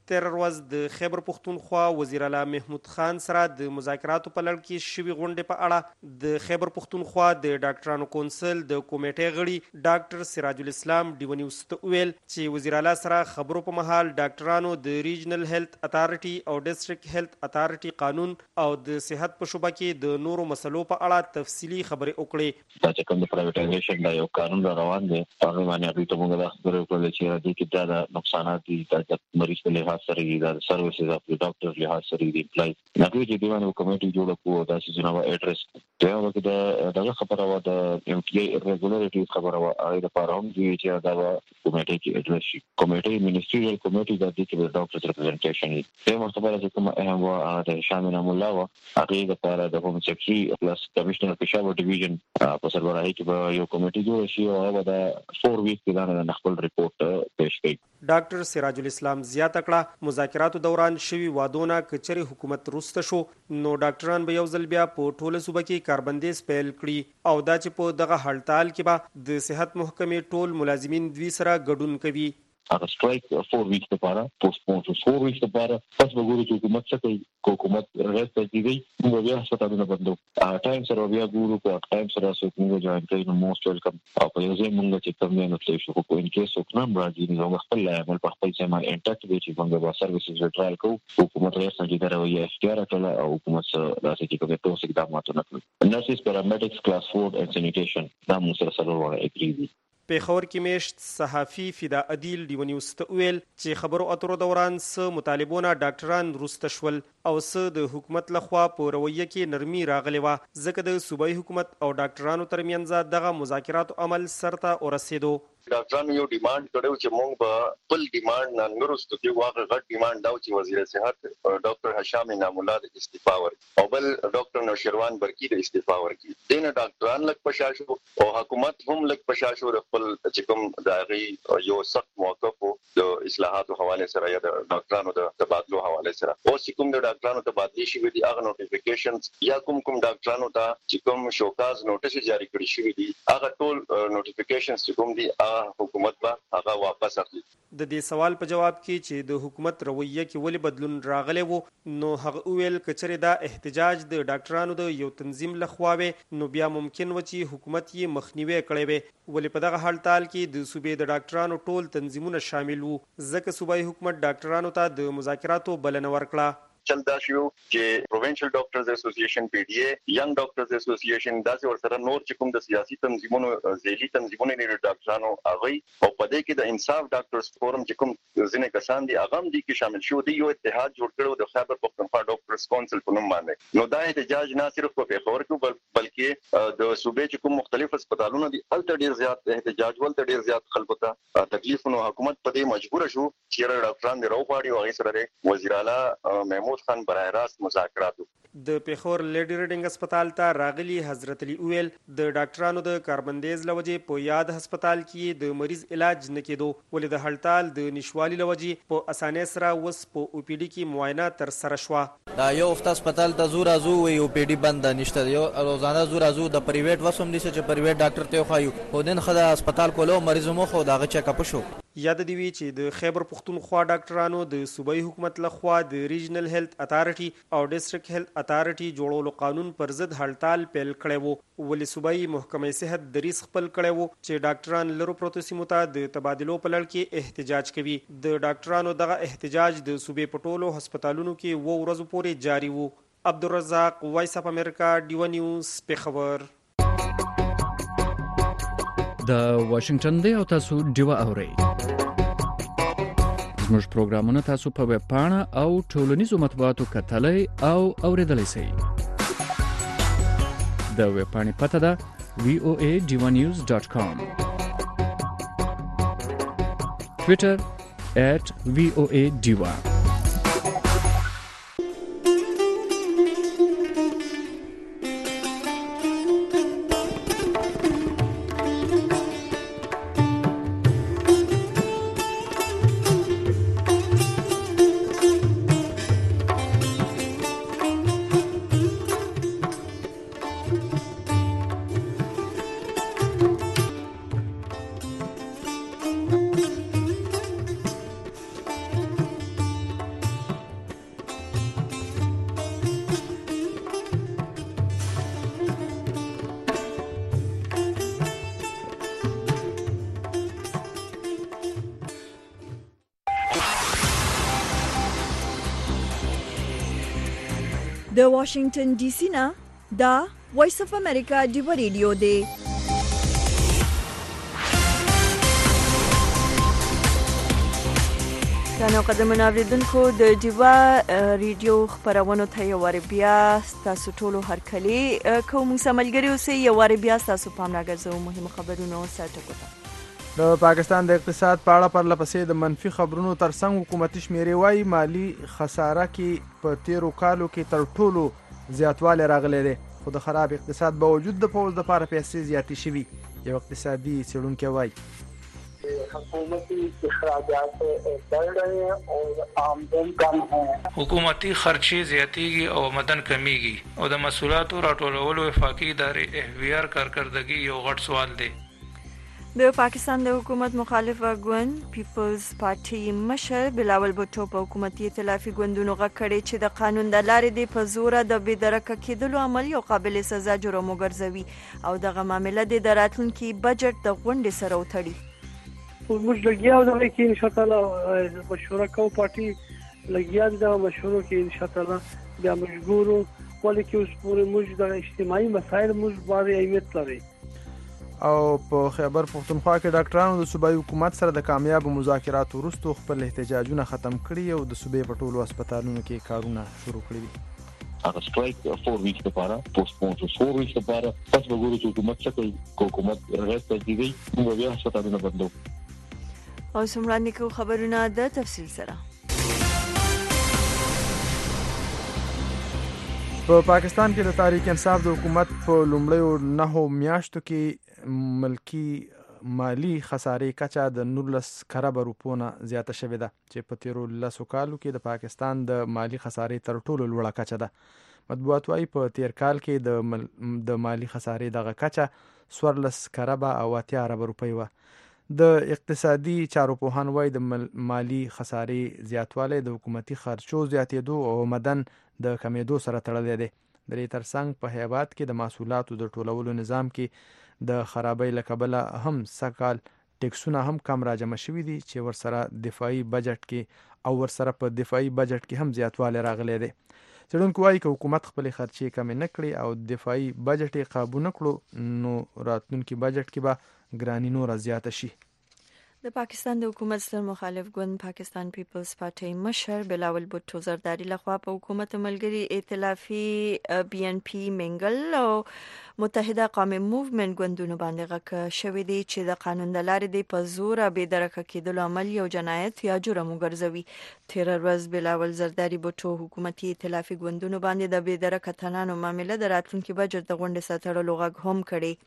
تیر ورځ د خیبر پښتونخوا وزیر اعلی محمود خان سره د مذاکراتو په لړ کې شوي غونډې په اړه د خیبر پښتونخوا د ډاکټرانو کونسل د کمیټې غړي ډاکټر سراج الاسلام ډیو نیوز ته ویل چې وزیر اعلی سره خبرو په مهال ډاکټرانو د ریجنل هیلث اتارټي او ډیسټریکټ هیلث اتارټي قانون او د صحت په شوبه کې د نورو مسلو په اړه تفصیلی خبرې وکړې. دا چې کوم پرایویټایزیشن دا یو قانون روان دی هغه باندې دوی ته موږ دا خبرې وکړلې چې د کې دا نقصانات دي د مریض په لحاظ سره د سروسز اف د ډاکټر لحاظ سره دی پلای نو چې دیوانه کمیټي جوړ کړو دا چې جناب اډرس ته وکړه دا خبره و د ام ټي اي ریګولریټي خبره و هغه د پاره هم دی چې دا کمیټي کې اډرس شي کمیټي منیسټریال کمیټي د دې کې د ډاکټر ریپرزنټیشن دی په مرتبه چې کوم اهم و د شامل مولا و هغه د پاره د هوم سیکرټري پلس کمشنر پېښور ډیویژن په سربراهي کې یو کمیټي جوړ شي او هغه د 4 ویک کې د خپل ریپورت پیش کړي. ډاکټر سراج الاسلام زیاته کړه مذاکراتو دوران شوي وادونه کچري حکومت روسته شو نو ډاکټران به یو ځل بیا په ټوله صوبه کې کاربندیز پیل کړي او دا چې په دغه هړتال کې به د صحت محکمې ټول ملازمین دوی سره ګډون کوي. هغه سټرایک 4 ویکس لپاره پوسټپون شو 4 ویکس لپاره پس وګورو چې حکومت څه کوي حکومت راځي چې موږ بیا ستاسو بندو ټایم سره بیا ګورو په ټایم سره موږ جوائن کوي نو موست ویلکم او په یوه ځای موږ چې کوم نه تللی شو په ان کیس وکړم راځي نو خپل عمل په خپل ځای باندې انټیکټ دی چې موږ به سرویسز ټرایل کوو حکومت راځي چې دا رویه اختیار کړه او حکومت راځي چې کومه توسې اقدامات وکړي نرسز پیرامیډکس کلاس 4 and sanitation دا موږ سره وړاندې اګری پیښور کې میشت صحافي فدا عدیل ډیو نیوز ته ویل چې خبرو اترو دوران څه مطالبونه ډاکټران روسته شول او څه د حکومت لخوا په رویه کې نرمي راغلی و ځکه د صوبایي حکومت او ډاکټرانو ترمنځ دغه مذاکراتو عمل سرته ورسېدو. ډاکټرانو یو ډیماند کړو چې موږ به خپل ډیماند نه نورستو کې واغه غټ ډیماند دا چې وزیر صحت ډاکټر هشام انعام الله د استعفا ورکړي او بل ډاکټر نوشیروان برکی د استعفا ورکړي دین ډاکټران لک پشاشو او حکومت هم لک پشاشو د خپل چې کوم داغي یو سخت موقف د اصلاحاتو حواله سره یا د ډاکټرانو د تبادلو حواله سره او چې کوم د ډاکټرانو تبادلې شي دي هغه نوټیفیکیشنز یا کوم ډاکټرانو ته چې کوم شوکاز نوټیس جاری کړی شوی دي هغه ټول نوټیفیکیشنز چې کوم دي حکومت به هغه واپس اخلي. د دې سوال په جواب کې چې د حکومت رویه کې ولې بدلون راغلی وو نو هغه ویل کچره دا احتجاج د ډاکټرانو د یو تنظیم لخوا نو بیا ممکن و چې حکومت یې مخنیوي کړي وي ولې په دغه حالتال کې د صوبې د ډاکټرانو ټول تنظیمونه شامل وو ځکه صوبایي حکومت ډاکټرانو ته د مذاکراتو بلنه ورکړه. چل دا شو چې پروینشل ډاکټرز اسوسییشن پی ډی اے ینګ ډاکټرز اسوسییشن داسې ورسره نور چې کوم د سیاسي تنظیمونو ځېلي تنظیمونو نه ډاکټرانو هغه او په دې کې د انصاف ډاکټرز فورم چې کوم ځینې کسان دي هغه هم دي کې شامل شو دي یو اتحاد جوړ کړو د خیبر پښتونخوا ډاکټرز کونسل په نوم باندې نو دا احتجاج نه صرف په پیښور کې بلکې د صوبې چې کوم مختلف هسپتالونو دي الته ډیر زیات احتجاج ولته ډیر زیات خلکو ته تکلیفونه حکومت په دې مجبور شو چې ډاکټران دی راوغاړي او هغه سره وزیر اعلی محمود خان برای راست مذاکرات. د پیښور لیډي ریډینګ هسپتال ته راغلي حضرت علي اویل د ډاکټرانو د کاربندیز لوجې په یاد هسپتال کې د مریض علاج نه کېدو ولې د هړتال د نشوالي لوجې په اسانۍ سره وس په او پی ډي کې معاینه تر سره شو. دا یو وخت هسپتال ته زور ازو وي او پی ډي بند نشته یو روزانه زور ازو د پرایویټ وسوم دي چې پرایویټ ډاکټر ته خایو خو دین خدا هسپتال کولو مریض مو خو داغه چیک اپ شو. یاد دی وی چې د خیبر پښتونخوا ډاکټرانو د صوبایي حکومت لخوا د ریجنل هیلث اتارټي او ډیسټریکټ هیلث اتارټي جوړولو قانون پر ضد هړتال پیل کړی وو ولې صوبایي محکمې صحت دریس خپل کړی وو چې ډاکټران لرو پروتو سیمو ته د تبادلو په لړ کې احتجاج کوي. د ډاکټرانو دغه احتجاج د صوبې په ټولو هسپتالونو کې و ورځو پورې جاری وو. عبدالرزاق وایس اف امریکا ډیو نیوز پیښور. د واشنگټن دی او تاسو ډیو اورئ زموږ پروګرامونه تاسو په ویب پاڼه او ټولنیزو مطبوعاتو کتلای او اوریدلای شئ. د ویب پاڼې پته ده voanews.com Twitter @voadiva د واشنگټن ډي سي نه دا وایس اف امریکا دی ریډیو دی. کانو قدمونه اوریدونکو د دیوا ریډیو خبرونو ته یو وار بیا تاسو ټولو هرکلی کوم سملګری اوسئ. یو وار بیا تاسو پام راګرځو مهمه خبرونو سرټکو ته. د پاکستان د اقتصاد په اړه پرلپسې د منفي خبرونو ترڅنګ حکومتي شمیرې وايي مالی خساره کې په تیرو کالو کې تر ټولو زیاتوالی راغلی دی، خو د خراب اقتصاد باوجود د پوځ دپاره پیسې زیاتې شوي. یو اقتصادي څېړونکی وایي حکومتی اخراجات بڑھ رہے ہیں اور آمدن کم ہے. حکومتي خرچې زیاتېږي او آمدن کمیږي او د مسؤلاتو راټولولو وفاقي ادارې احویار کارکردګي یو غټ سوال دی. د پاکستان د حکومت مخالف ګوند پیپلز پارټي مشر بلاول بوټو په حکومتي ائتلافي ګوندونو غږ کړی چې د قانون د لارې د په زوره د بېدرکه کېدلو عمل یو قابل سزا جرم وګرځوي او دغه معامله د راتلونکي بجټ د غونډې سره وتړي. موږ لګیا یو دغه کې انشاءالله مشوره کوو، پارټي لګیا دي دغه مشورو کې انشاءالله بیا مجبورو ولې کې اوس پورې موږ د اجتماعي مسایل موږ باندې اهمیت لري. او په خیبر پښتونخوا کې ډاکټرانو د صوبایي حکومت سره د کامیابو مذاکراتو وروسته خپل احتجاجونه ختم کړي او د صوبې په ټولو هسپتالونو کې کارونه شروع کړي دي. هغه سټرایک 4 ویکس لپاره پوسټپون شو 4 ویکس لپاره پس وګورو چې حکومت څه کوي. حکومت رغښت تجدیدي موږ بیا هسپتالونه بندو. او سمران کو خبرونه د تفصیل سره. په پاکستان کې د تحریک انصاف د حکومت په لومړیو 9 میاشتو کې ملکی مالی خسارې کچه د 19 کروڑ روپو نه زیاته شوې ده چې په تیرو 10 کالو کې د پاکستان د مالی خسارې تر ټولو لوړه کچه ده. مطبوعات وايي په تیر کال کې د مالی خسارې دغه کچه 14 کروڑ او 80 ارب روپۍ وه. د اقتصادي چارو پوهان وايي د مالی خسارې زیاتوالی د حکومتي خرچو زیاتېدو او آمدن د کمیدو سره تړلی دی. د دې ترڅنګ په هیواد کې د محصولاتو د ټولولو نظام کې د خرابۍ له کبله هم سږ ټیکسونه هم کم راجمع شوي دي چې ورسره دفاعي بجټ کې او ورسره په دفاعي بجټ کې هم زیاتوالی راغلی دی. څېړونکو وایي که حکومت خپلې خرچې کمې نه کړي او دفاعي بجټ یې قابو نه کړو نو راتلونکي بجټ کې به ګراني نوره زیاته شي. د پاکستان د حکومت ستر مخالف ګوند پاکستان پیپلز پارټي مشر بلاول بوټو زرداری لخوا په حکومت ملګری ائتلافي BNP منګل او متحده قومي موومېنټ ګوندونو باندې غږ شوی دی چې د قانون د لارې د په زوره بېدرکه کېدلو عمل یو جنایت یا جرم وګرځوي. تېره ورځ بلاول زرداری بوټو حکومتي ائتلافي ګوندونو باندې د بېدرکه تنانو معامله د راتلونکي بجټ د غونډې سره تړلو غږ هم کړی.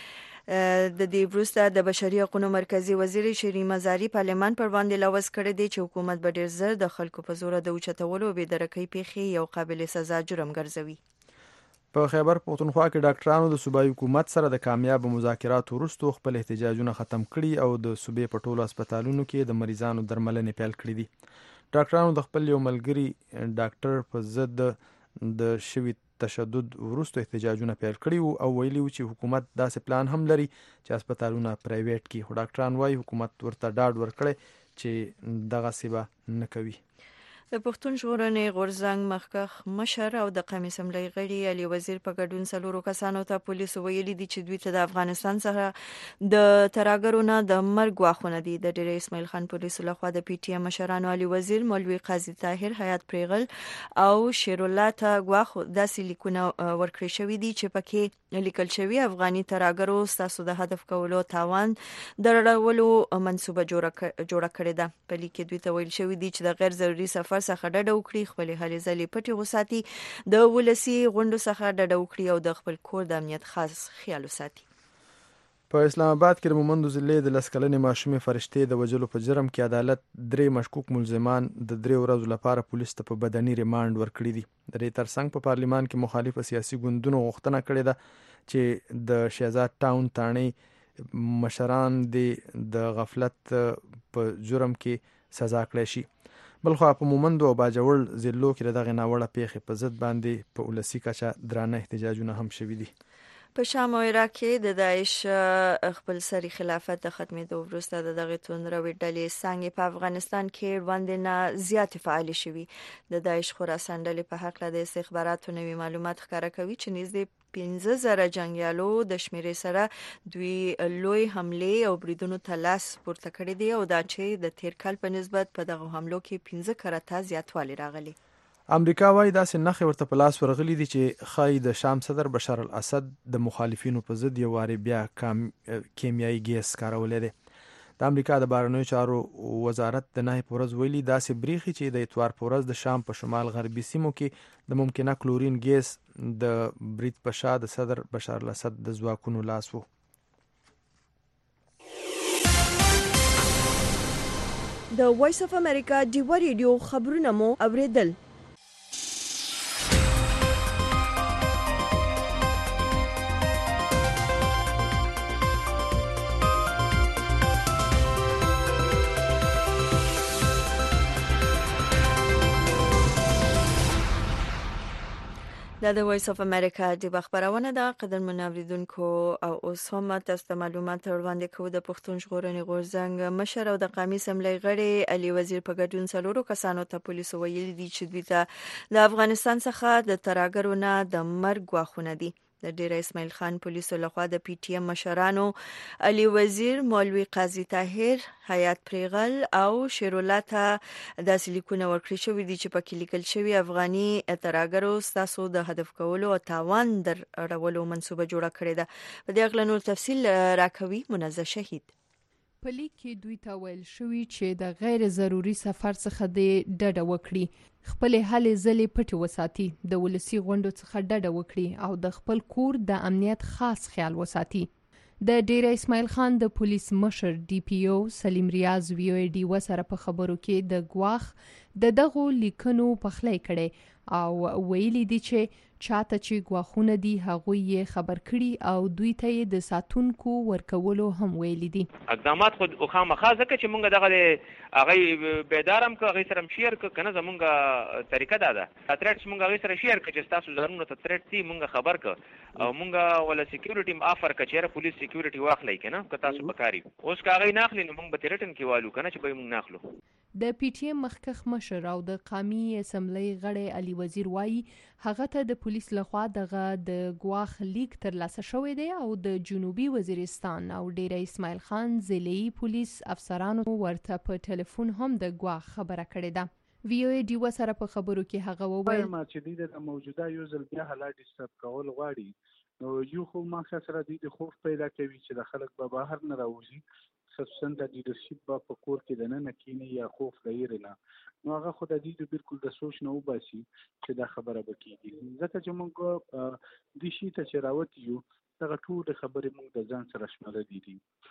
د دې وروسته د بشري حقوقو مرکزی وزیر شیرین مزاری پارلمان پر باندې لوز کړی دی چې حکومت به ډیر زر د خلکو په زور د اوچتولو بېدرکۍ پیښې یو قابل سزا جرم ګرځوي. په خیبر پښتونخوا کې ډاکټرانو د صوبایي حکومت سره د کامیابو مذاکراتو وروسته خپل احتجاجونه ختم کړي او د صوبې په ټولو هسپتالونو کې د مریضانو درملنې پیل کړي دي. ډاکټرانو د خپل یو ملګري ډاکټر په ضد د شوي تشدد وروسته احتجاجونه پیل کړي او ویلي و چې حکومت داسې پلان هم لري چې هسپتالونه پرایویټ کړي، خو ډاکټران وایي حکومت ورته ډاډ ورکړی چې دغسې به نه کوي. د پښتون ژغورنې غورځنګ مخکښ مشر او د قومي اسمبلی غړي علي وزیر په ګډون څلورو کسانو ته پولیسو ویلي دي چې دوی ته د افغانستان څخه د ترهګرو نه د مرګ ګواښونه دي. د ډېر اسماعیل خان پولیسو لخوا د PTM مشرانو علي وزیر، مولوي قاضي طاهر، حیات پریغل او شیر الله ته ګواښ داسې لیکونه ورکړي شوي دي چې پکې لیکل شوي افغاني ترهګرو ستاسو د هدف کولو تاوان درړولو منصوبه جوړه کړې ده. په لیک کې دوی ته ویل شوي دي چې د غیر ضروري سفر څخه ډډه وکړي، خپل هلې ځلې پټې وساتي، د ولسي غونډو څخه ډډه وکړي او د خپل کور د امنیت خاص خیال وساتي. په اسلام آباد کې د مومندو ضلعې د 10 کلنې ماشومې فرشتې د وژلو په جرم کې عدالت 3 مشکوک ملزمان د 3 ورځو لپاره پولیس ته په بدني ریمانډ ورکړي دي. د دې ترڅنګ په پارلیمان کې مخالف سیاسي ګوندونو غوښتنه کړې ده چې د شهزاد ټاون تاڼۍ مشران د غفلت په جرم کې سزا کړی شي. بلخوا په مومندو او باجوړ ضلعو کې دغه ناوړه پیښې په ضد باندې په ولسي کچه درانه احتجاجونه هم شوي دي. په شام او عراق کې د داعش خپل سری خلافت د ختمېدو وروسته د دغه توندروي ډلې څنګه په افغانستان کې وړاندې نه زیات فعال شوي. د داعش خراسان ډلې په حق د استخباراتو نوي معلومات ښکاره کوي چې نږدې 15,000 جنگیالو د شمیرې سره دوی لوی حمله او بریدونو ته لاس پورته کړی دی او دا چې د تیر کال په نسبت په دغه حملو کې 15 کرته زیاتوالی راغلی. امریکا وايي داسې نښې ورته په لاس ورغلي دي چې ښایي د شام صدر بشار الاسد د مخالفینو په ضد یو وارې بیا کیمیاوي ګیس کارولی دی. د امریکا د بهرنیو چارو وزارت د نهې په ورځ ویلي داسې بریښي چې د اتوار په ورځ د شام په شمال غربي سیمو کې د ممکنه کلورین ګیس د برید په شا د صدر بشار الاسد د ځواکونو لاس وو. د وایس اف امریکا ډیوه ریډیو خبرونه مو اوریدل. دا د وایس اف امریکا د خبرونه ده. قدرمن اوریدونکو او اوس هم تاسو ته معلومات وړاندې کوو. د پښتون ژغورنې غورځنګ مشر او د قومي اسمبلی غړي علي وزیر په ګډون 4 کسانو ته پولیسو ویلي دي چې دوی ته د افغانستان څخه د ترهګرو نه د مرګ غواخونه دي. د ډیره اسماعیل خان پولیسو لخوا د پی ټی ایم مشرانو علي وزیر، مولوي قاضي طاهر، حیات پریغل او شیرالله ته داسې لیکونه ورکړي شوي دي چې پکې لیکل شوي افغاني ترهګرو ستاسو د هدف کولو او تاوان در اړولو منصوبه جوړه کړې ده. په دې اړه نور تفصیل راکوي منزه شهید. په لیک کې دوی ته ویل شوي چې د غیر ضروري سفر څخه د ډډه وکړي، خپل هلې ځلې پټې وساتي، د ولسی غونډو څخه ډډه وکړي او د خپل کور د امنیت خاص خیال وساتي. د ډیره اسماعیل خان د پولیس مشر ډي پی او سلیم ریاض وی او ډي وسره په خبرو کې د ګواخ د دغو لیکنو پخلی کړي او ویلي دي چې چاته چې ګواخونه دي هغه یې خبر کړي او دوی ته د ساتونکو ورکولو هم ویلي دي. اقدامات خود خامخا ځکه چې مونږ دغه هغه بیدارم که هغه سره شیر ک کنه زمونږه طریقه ده اتریټ مونږ هغه سره شیر ک چې تاسو زرمنو ته تریټ سي مونږ خبر ک او مونږ ولا سکیورټي افر ک چیرې پولیس سکیورټي واخلای کنه که تاسو بکاری اوس کاغی ناخلی نو مونږ به تریټن کې والو کنه چې به مونږ ناخلو. د پی ټی ایم مخکخ مشر او د قومي اسمبلی غړي علي وزیر وایي هغه ته د پولیس لخوا دغه د ګواخ لیک ترلاسه شوی دی او د جنوبي وزیرستان او ډیره اسماعیل خان ضلعي پولیس افسرانو ورته په ټلیفون هم د ګواخ خبره کړې ده. وی او ډي وسره په خبرو کې هغه وویل چې د موجوده یو ځل بیا حالات ډیسټرب کول غواړي نو یو خو ما سره د خوف پیدا کوي چې د خلک به بهر نه راوځي، خصوصا د لیډرشپ په کور کې د نه کینې یا خوف لري نه نو هغه خو د دې بالکل د سوچ نه وباسي چې دا خبره وکړي. ځکه چې موږ د شي ته چې راوتی یو دغه ټول خبرې موږ د ځان سره شمال دي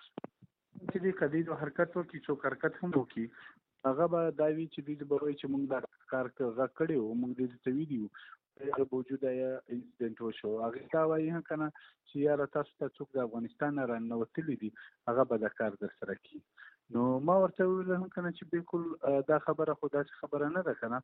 چې د قضیې حرکت وکړي څو حرکت هم وکړي هغه به دا وی چې د بوي چې موږ دا کار کړی او موږ دې ته ویډیو په موجوده یا انسیډنټ وشو هغه دا وایي هم کنه چې یاره تاسو ته څوک د افغانستان را نوتلی دي هغه به د کار در سره کی. نو ما ورته ویل هم کنه چې بالکل دا خبره خدا خبره نه ده کنه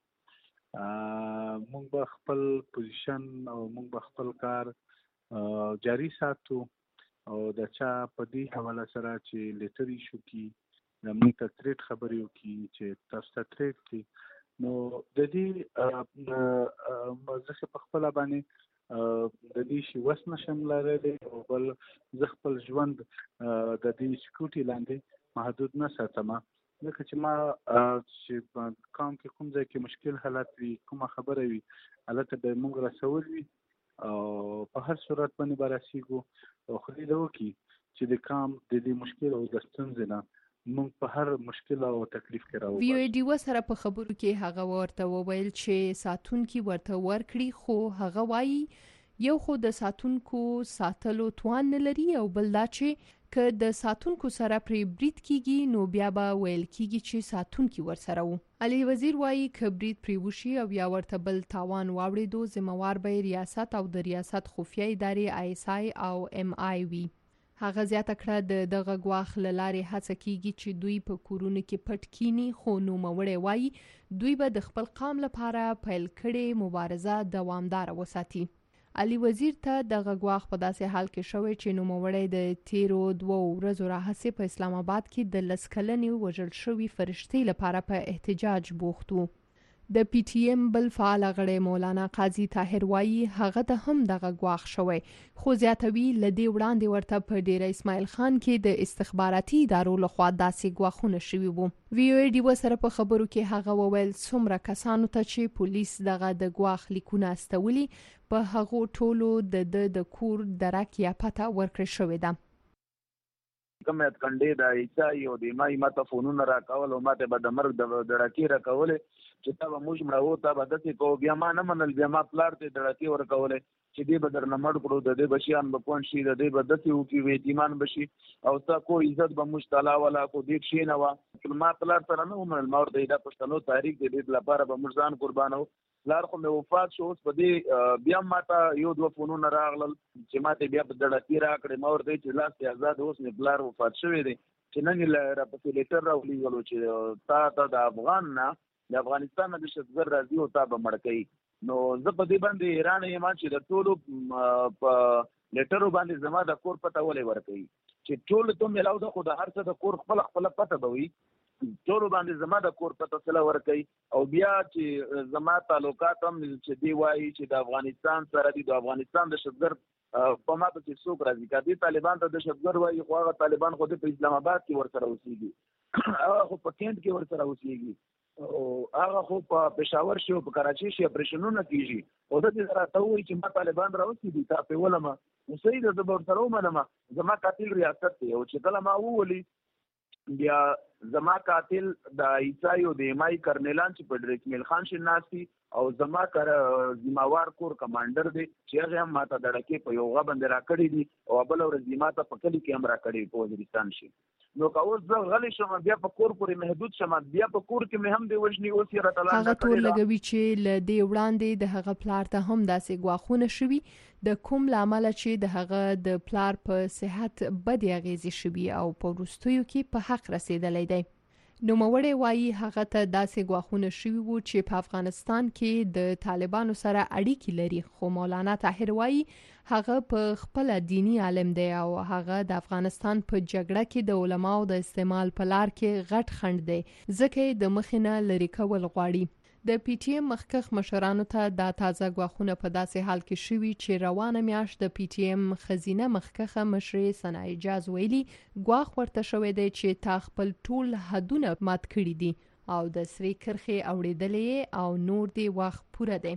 موږ به خپل پوزیشن او موږ به خپل کار جاری ساتو او د چا په دې حواله سره چې لیټری شو کی د موږ ته تریټ خبرې وکړي چې تاسو ته تریټ کی نو د دې ځکه په خپل باندې د دې شی وس نشم لرلې او بل ز خپل ژوند د دې سکیورټي لاندې محدود نه ساتم ځکه چې ما چې کوم ځای کې مشکل حالات وي کومه خبره وي البته به موږ رسول وي او په هر صورت باندې براسیږو او خو دې وکړي چې د کام د دې مشکل او د ستونزې نه مونږ په هر مشکل او تکلیف کې راوځو. وی او ډي وسره په خبرو کې هغه ورته وویل چې ساتونکو ورته ورکړي خو هغه وایي یو خو د ساتونکو ساتلو توان نه لري او بل دا چې که د ساتونکو سره پرې برید کیږي نو بیا به ویل کیږي چې ساتونکو ورسره وو. علي وزیر وایي که برید پرې وشي او یا ورته بل تاوان واوړي ذمہوار به ریاست او د ریاست خفیه ادارې آی اس آی او ام آی وي. هغه زیاته کړه د دغه ګواخ لارې هڅه کیږي چې دوی په کورونو کې پټ کینی خو نو موړې وایي دوی به د خپل قام لپاره پیل کړي مبارزه دوامدار وساتي. علي وزیر ته دغه ګواښ په داسې حال کې شوی چې نوموړی د تیرو 2 ورځو راهیسې په اسلام آباد کې د 10 کلنې وژل شوي فرشتې لپاره په احتجاج بوخت و. د پی ټی ایم بل فعال غړی مولانا قاضي طاهر وایي هغه ته هم دغه ګواښ شوی، خو زیاتوي لدې وړاندې ورته په ډیره اسماعیل خان کې د استخباراتي ادارو لخوا داسې ګواښونه شوي وو. وی او ای ډي سره په خبرو کې هغه وویل څومره کسانو ته چې پولیس دغه د ګواښ لیکونه استولي په هغو ټولو د کور درک یا پته ورکړې شوې ده. کومه کنډې د ایچا یو د ما ماته فونونه راکول او ماته به د مرګ د ډړکی راکول چې تا به موږ مړو ته به داسې کو بیا ما نه منل، بیا ما پلار ته ډړکی ورکول چې دې به درنه مړ کړو، د دې بچیان به پون شي، د دې به داسې وکړي وي یتیمان بشي او تا کو عزت به موږ تعالی والا کو دې شي نه وا. ما پلار سره نه ومنل، ما ورته دا پښتنو تاریخ دې لپاره به موږ ځان قربانو. پلار خو مې وفات شو، اوس په دې بیا ماته یو 2 فونونه راغلل چې ماته بیا په ډړکی راکړې. ما ورته چې لاس ته آزاد، اوس مې پلار وفات شوی دی چې نن یې راپسې لیټر راولېږلو چې تا د افغان نه د افغانستان نه دهشتګرد راځي او تا به مړ کوي. نو زه په دې باندې حیران یم چې د ټولو په لیټرو باندې زما د کور پته ولې ورکوي چې ټول ته میلاو ده، خو د هر څه د کور خپل پته به وي، ټولو باندې زما د کور پته سره ورکوي. او بیا چې زما تعلقات هم چې دی وایي چې د افغانستان سره دي، د افغانستان دهشتګرد په ما ته چې څوک راځي که دې طالبان ته دهشتګرد وایي، خو هغه طالبان خو په اسلام آباد کې ورسره اوسېږي، هغه خو په کینټ کې ورسره اوسېږي، او هغه خو په پېښور شي او په کراچي شي اپریشنونه کېږي. او د دې سره ته وایي چې ما طالبان راوستي دي، تا پې ولمه نو صحیح ده، زه به ورسره ومنمه. زما قاتل ریاست دی، او چې کله ما وولي بیا زما قاتل د عیسایو د ایمای کرنیلان چې په ډیر اسماعیل خان شي ناسي او زما ذمہوار کور کمانډر دی چې هغه هم ماته دړکې په یو غا باندې راکړی دي او بل ورځ ماته په کلی کې هم راکړی په وزیرستان شي. نو که اوس زه غلی شم بیا په کور پورې محدود شم، بیا په کور کې مې هم دی وژني. اوس یې راته لاندې هغه ټول لګوي چې له دې وړاندې د هغه پلار ته هم داسې ګواښونه شوي، د کوم لامل چې د هغه د پلار په صحت بد اغیزې شوي او په وروستیو کې په حق رسیدلی دی. نوموړی وایي هغه ته داسې ګواښونه شوي وو چې په افغانستان کې د طالبانو سره اړیکې لري، خو مولانا طاهر وایي هغه په خپل دینی عالم دی او هغه د افغانستان په جګړه کې د علماو د استعمال په لار کې غټ خنډ دی، ځکه د مخینه لري کول غواړي. د پی ټی ایم مخکښ مشرانو ته دا تازه ګواښونه په داسې حال کې شوي چې روانه میاشت د پی ټی ایم خزینه مخکښه مشرې ثنا اجاز ویلي ګواښ ورته شوی دی چې تا خپل ټول حدونه مات کړي دي او د سرې کرښې اوړېدلې او نور دی وخت پوره دی.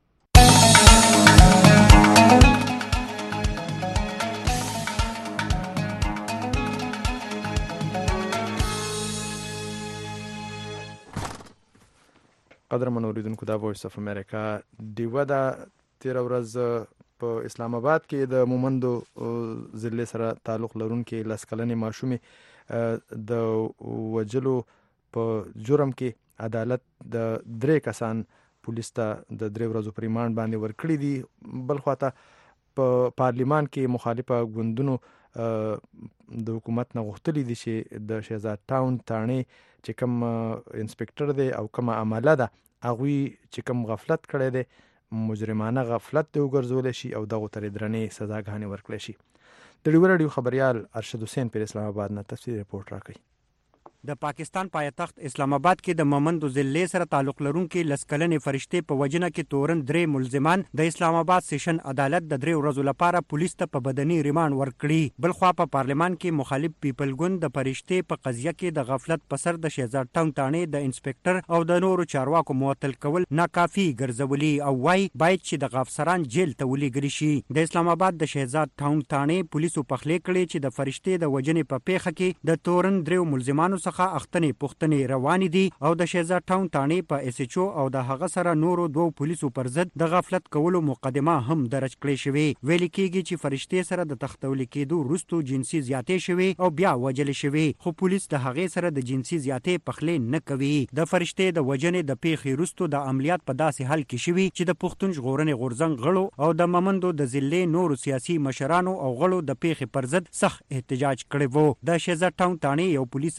قدرمن اوریدونکو، دا وایس اف امریکا دیوه دا تیر ورځ په اسلام آباد کې د مومندو ضلع سره تعلق لرونکي 10 کلنې ماشومې د وجلو په جرم کې عدالت د 3 کسان پولیس ته د 3 ورځو په ریماند باندې ورکړي دي. بل خواته په پارلیمان کې مخالفه ګوندونو د حکومت نه غوښتلي دي چې د شهزاد ټاون تاڼې چې کوم انسپکټر دی او کومه عمله ده هغوی چې کوم غفلت کړی دی مجرمانه غفلت دی وګرځولی شي او دغو ته درنې سزاګانې ورکړی شي. د ډیوه راډیو خبریال ارشد حسین پر اسلام آباد نه تفصیلي رپورټ راکوي. د پاکستان پایتخت اسلام آباد کې د مومندو ضلع سره تعلق لرونکي 10 کلنې فرشتې په وجنه کې تورن 3 ملزمان د اسلام آباد سیشن عدالت د 3 ورځو لپاره پولیس ته په بدني ریماند ورکړي. بل خوا په پارلمان کې مخالف پیپل ګوند د فرشتې په قضیه کې د غفلت په سر د شهزاد ټاون تاڼې د انسپکټر او د نورو چارواکو معطل کول ناکافي ګرځولي او وايي باید چې د افسران جیل ته ولېږل شي. د اسلام آباد د شهزاد ټاون تاڼې پولیسو پخلی کړي چې د فرشتې د وجنې په پیښه کې د تورن 3 ملزمانو څخه اختنې پوښتنې روانې دي او د شهزاد ټاون تاڼې په اس ایچ او او د هغه سره نورو 2 پولیسو پر ضد د غفلت کولو مقدمه هم درج کړې شوې. ویل کېږي چې فرشتې سره د تختول کېدو وروسته جنسي زیاتې شوې او بیا وجل شوې، خو پولیس د هغې سره د جنسي زیاتې پخلی نه کوي. د فرشتې د وجنې د پیښې وروسته د عملیات په داسې حل کې شوي چې د پښتون ژغورنې غورځنګ غړو او د مومندو د ضلع نورو سیاسي مشرانو او غړو د پیښې پر ضد سخت احتجاج کړی وو. د شهزاد ټاون تاڼې یو پولیس افسر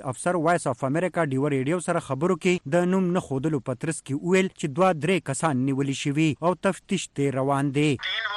وایس اف امریکا ډیو ریډیو سره خبرو کې د نوم نه خودلو پترس کې ویل چې 2-3 کسان نیول شوي او تفتیش ته روان دي.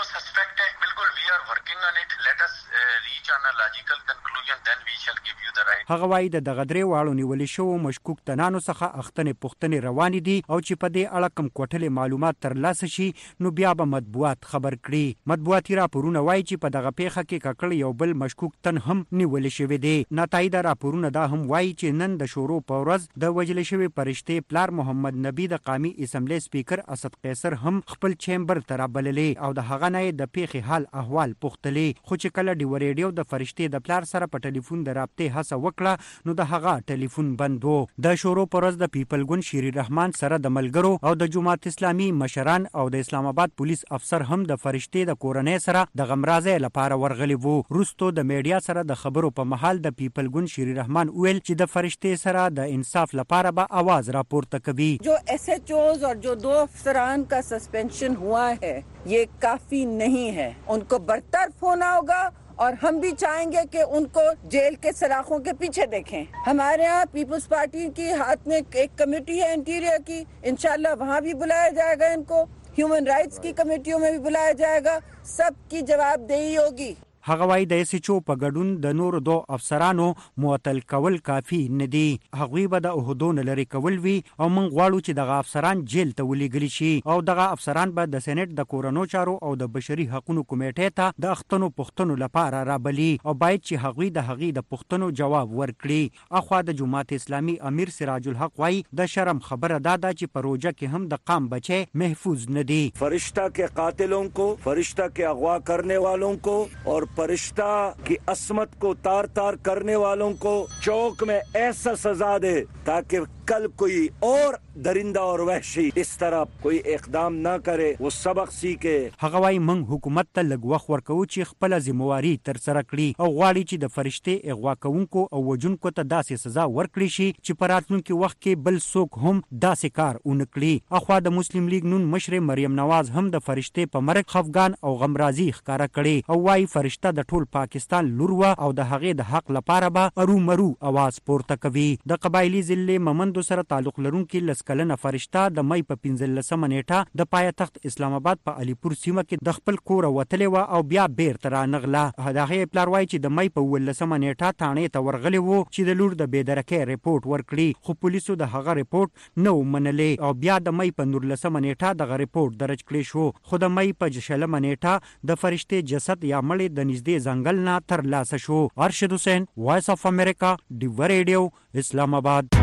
هغه وايي د دغه درې واړو نیول شوو مشکوک تنانو څخه اختنې پوښتنې روانې دي او چې په دې اړه کوم کوټلې معلومات ترلاسه شي نو بیا به مطبوعات خبر کړي. مطبوعاتي راپورونه وايي چې په دغه پیښه کې ککړ یو بل مشکوک تن هم نیول شوی دی. ناتایده راپورونه دا هم وايي چې نن د شورو په ورځ د وجل شوی پرشتې پلار محمد نبی د قومي اسمبلی سپیکر اسد قیصر هم خپل چیمبر ته رابللې او د هغه نه د پیښې حال احوال پوښتلې. خو چې کله ډیو ریډیو د فرشتې د پلار سره په ټلیفون د رابطې هڅه وکړه نو د هغه ټلیفون بند وو. د شورو پر ورځ د پیپل ګوند شیری رحمان سره د ملګرو او د جماعت اسلامي مشران او د اسلام آباد پولیس افسر هم د فرشتې د کورنۍ سره د غمرازۍ لپاره ورغلي وو. وروستو د میډیا سره د خبرو په محل د پیپل ګوند شیری رحمان ویل چې د فرشتې سره د انصاف لپاره به आवाज راپورته کوي. جو SHOs और जो 2 अफसरान का सस्पेंशन हुआ है ये काफी नहीं है, उनको बरतरफ होना होगा और हम भी चाहेंगे कि उनको जेल के सलाखों के पीछे देखें. हमारे यहाँ पीपल्स पार्टी की हाथ में एक कमेटी है इंटीरियर की, इंशाल्लाह वहाँ भी बुलाया जाएगा इनको. ह्यूमन राइट्स की कमेटियों में भी बुलाया जाएगा. सबकी जवाबदेही होगी. هغه وايي د SHO په ګډون د نورو 2 افسرانو معطل کول کافي نه دي. هغوی به د عہدو لري کول وي او موږ غواړو چې دغه افسران جیل ته ولېږل شي او دغه افسران به د سېنات د کورونو چارو او د بشري حقوقو کمیټې ته د اختنو پښتنو لپاره رابلي او باید چې هغوی د هغې د پښتنو جواب ورکړي. اخوا د جماعت اسلامي امیر سراج الحق وايي د شرم خبره ده چې پروژه کې هم د قام بچي محفوظ نه دي. فرشتہ کے قاتلوں کو، فرشتہ کے اغوا کرنے والوں کو اور فرشتہ کی عصمت کو تار تار کرنے والوں کو چوک میں ایسا سزا دے تاکہ کل کوئی اور درندہ اور وحشی اس طرح کوئی اقدام نہ کرے، وہ سبق سیکھے. هغه وايي موږ حکومت ته لږ وخت ورکوو چې خپل ذمہواری تر سره کړي او غواړي چې د فرشتې اغوا کوونکو او وجونکو ته داسې سزا ورکړي شي چې په راتلونکي وخت کې بل څوک هم داسې کار ونه کړي. اخوا د مسلم لیگ نون مشر مریم نواز هم د فرشتې په مرګ خفګان او غمرازي ښکارا کړي او وايي فرشته د ټول پاکستان لور و او د هغې د حق لپاره به ارومرو आवाज پورته کوي. د قبایلی ضلع ممندو سره تعلق لرونکي لسکلنه فرشته د مې په 15 نیټه د پایتخت اسلام آباد په علي پور سیمه کې د خپل کور وتلې و او بیا بیرته رانغله. هغه پلار وايي چې د مې په 15 نیټه تانې ته ورغلی وو چې د لور د بېدرکۍ ریپورت ورکړي خو پولیسو د هغه ریپورت نه منلې او بیا د مې په 19 نیټه دغه ریپورت درج کړی شو. خو د مې په 16 نیټه د فرشتې جسد یا مړی د نږدې ځنګل نه ترلاسه شو. ارشد حسین، وایس اف امریکا، ډیو ریډیو، اسلام آباد.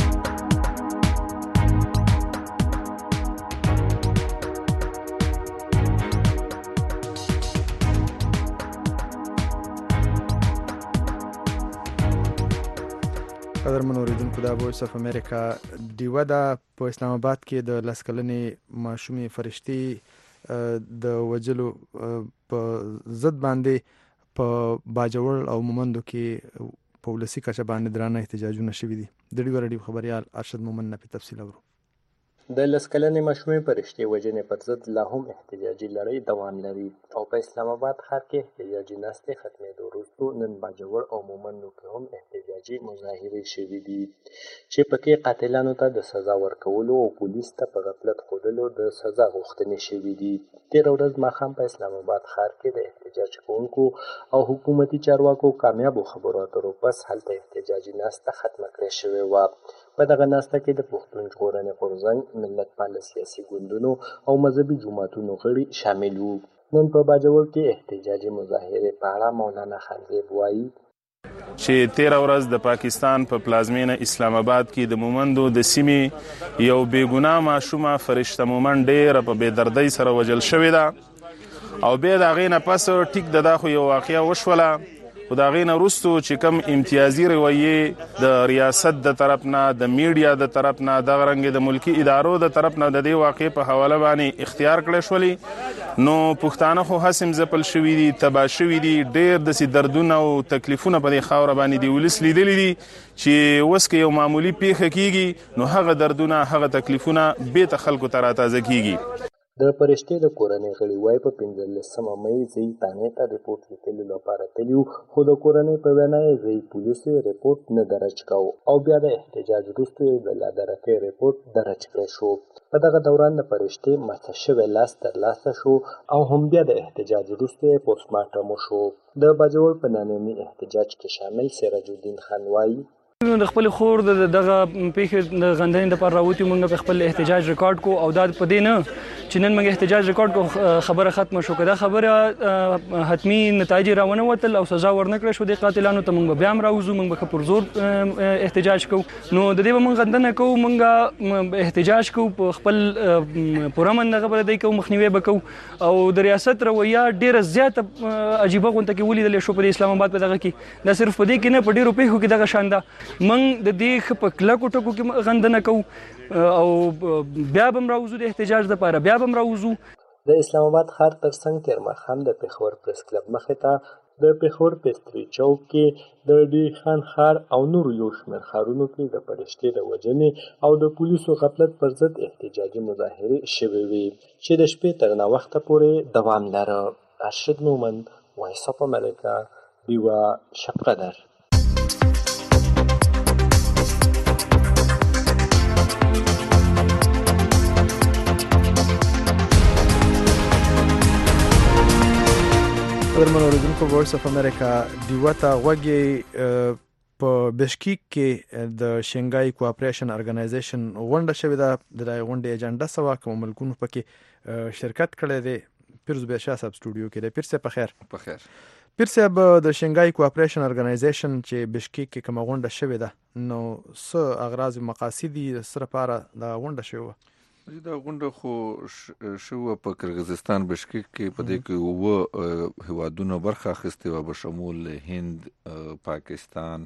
قدرمن اوریدونکو د وایس اف امریکا ډیو د په اسلام آباد کې د لسکلنې ماشومې فرشتي د وجلو په ضد باندې په باجوړ او مومندو کې په ولسی کچه باندې درانه احتجاجونه شوي دي. د ډیو ریډیو خبريال ارشد مومن نه په تفصیل اورو. د لسکلنې ماشومې فرشتې وجنې پر ضد لا هم احتجاجي لړۍ دوام لري او په اسلام آباد ښار کې احتجاجي ناستې ختمېدو وروسته نن باجوړ او مومندو کې هم احتجاجي مظاهرې شوي دي چې پکې قاتلانو ته د سزا ورکولو او پولیس ته په غفلت ښودلو د سزا غوښتنې شوي دي. تېره ورځ ماښام په اسلام آباد ښار کې د احتجاج کوونکو او حکومتي چارواکو کامیابو خبرو اترو پس هلته احتجاجي ناسته ختمه کړې شوې وه. په دغه ناسته کې د پښتون ژغورنې غورځنګ، ملتپاله سیاسي ګوندونو او مذهبي جماعتونو غړي شامل وو. نن په باجوړ کې احتجاجي مظاهرې په اړه مولانا خانزیب وایي چې 13 ورځ د پاکستان په پلازمینه اسلام آباد کې د مومندو د سیمې یو بېګناه ماشومه فرشته مومند ډېره په بېدردۍ سره وژل شوې ده او بیا د هغې نه پس ټیک د دا خو یو واقعه وشوله خو د هغې نه وروستو چې کوم امتیازي رویې د ریاست د طرف نه، د میډیا د طرف نه، دغه رنګې د ملکي ادارو د طرف نه د دې واقعې په حواله باندې اختیار کړی شولې نو پښتانه خو هسې ځپل شوي دي، تباه شوي دي. ډېر داسې دردونه او تکلیفونه په دې خاوره باندې د ولس لیدلي دي چې اوس که یو معمولي پیښه کېږي نو هغه دردونه، هغه تکلیفونه بېرته خلکو ته راتازه کېږي. د پرشتې د کورنۍ غړي وایي په 15 مې زی تانې ته ریپورټ لیکلو لپاره تللی خو د کورنۍ په وینا یې زی پولیسو ریپورټ نه درج کاوه او بیا د احتجاج وروسته یې د لادرکۍ ریپورټ درج کړی شو. په دغه دوران د پرشتې ماته شوی لاس ترلاسه شو او هم بیا د احتجاج وروسته یې پوسټمارټم وشو. د باجوړ په ننني احتجاج کې شامل سراج الدین خان وایي د خپل خور دغه پیښې د غندنې لپاره راوتی موږ په خپل احتجاج ریکارډ کو او دا په دې نه چې نن موږ احتجاج ریکارډ کو خبره ختمه شو کدا خبره حتمی نتایج راونه وتل او سزا ورنکړه شو د قاتلانو ته موږ بیا هم راوځو موږ په پرزور احتجاج کو نو د دې موږ غندنه کو موږ احتجاج کو په خپل پرمن خبره دی کو مخنیوي وکاو او د ریاست رویه ډیره زیاته عجیبه غونډه کې ولیدل شو په اسلام آباد په دغه کې دا صرف په دې کې نه په ډیرو پیښو کې دغه شانده من د دې په کلکو ټکو کې غندنه کوو او بیا به راوځو د احتجاج لپاره بیا به راوځو. د اسلام آباد ښار ترڅنګ تیر ماښام د پېښور پریس کلب مخې ته د پېښور پیستري چوک کې د ډي خان ښار او نورو یو شمېر ښارونو کې د پرشتې د وژنې او د پولیسو غفلت پر ضد احتجاجي مظاهرې شوې وې چې د شپې تر ناوخته پورې دوام لره. راشد مومند، وایس اف امریکا، ډیوا شب قدر. درمن اوریدونکو وایس اف امریکا ډیوا ته غوږی په بشکیک کې د شنګای کوآپریشن ارګنایزیشن غونډه شوې ده. د غونډې اجنډا سوا کوم ملکونو پکې شرکت کړی دی. پیرز بشا صاحب سټوډیو کې دی. پیر صاحب په خیر. پیر صاحب د شنګای کوآپریشن ارګنایزیشن چې بشکیک کې کوم غونډه شوې ده نو څه اغراض مقاصد سره لپاره د غونډه شوې دا غونډه خو شو په قرغیزستان بشکیک کې په دې کې هیوادونو برخه اخیستې و به شمول هند، پاکستان،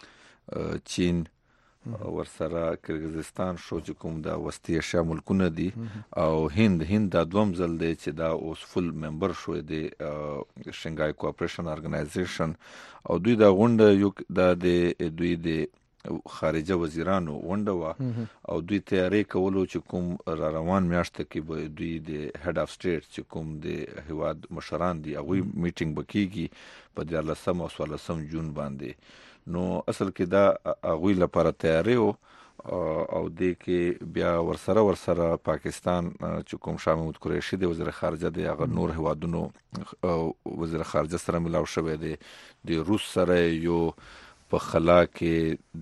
چین ورسره قرغیزستان شو چې کوم دا وسطي ایشیا ملکونه دي او هند دا دوم ځل دی چې دا اوس فل ممبر شوی دی شنګای کوآپریشن ارګنایزیشن او دوی دا غونډه یو د دوی د خارجه وزیرانو غونډه وه او دوی تیاری کولو چې کوم را روان میاشته کې به دوی د هډ اف سټیټ چې کوم د هیواد مشران دي هغوی میټینګ به کیږي په 14 او 16 جون باندې. نو اصل کې دا هغوی لپاره تیاری و او دې کې بیا ورسره پاکستان چې کوم شاه محمود قریشي د وزیر خارجه دی هغه نور هیوادونو وزیر خارجه سره ملاو شوی دی. د روس سره یو په خلا کې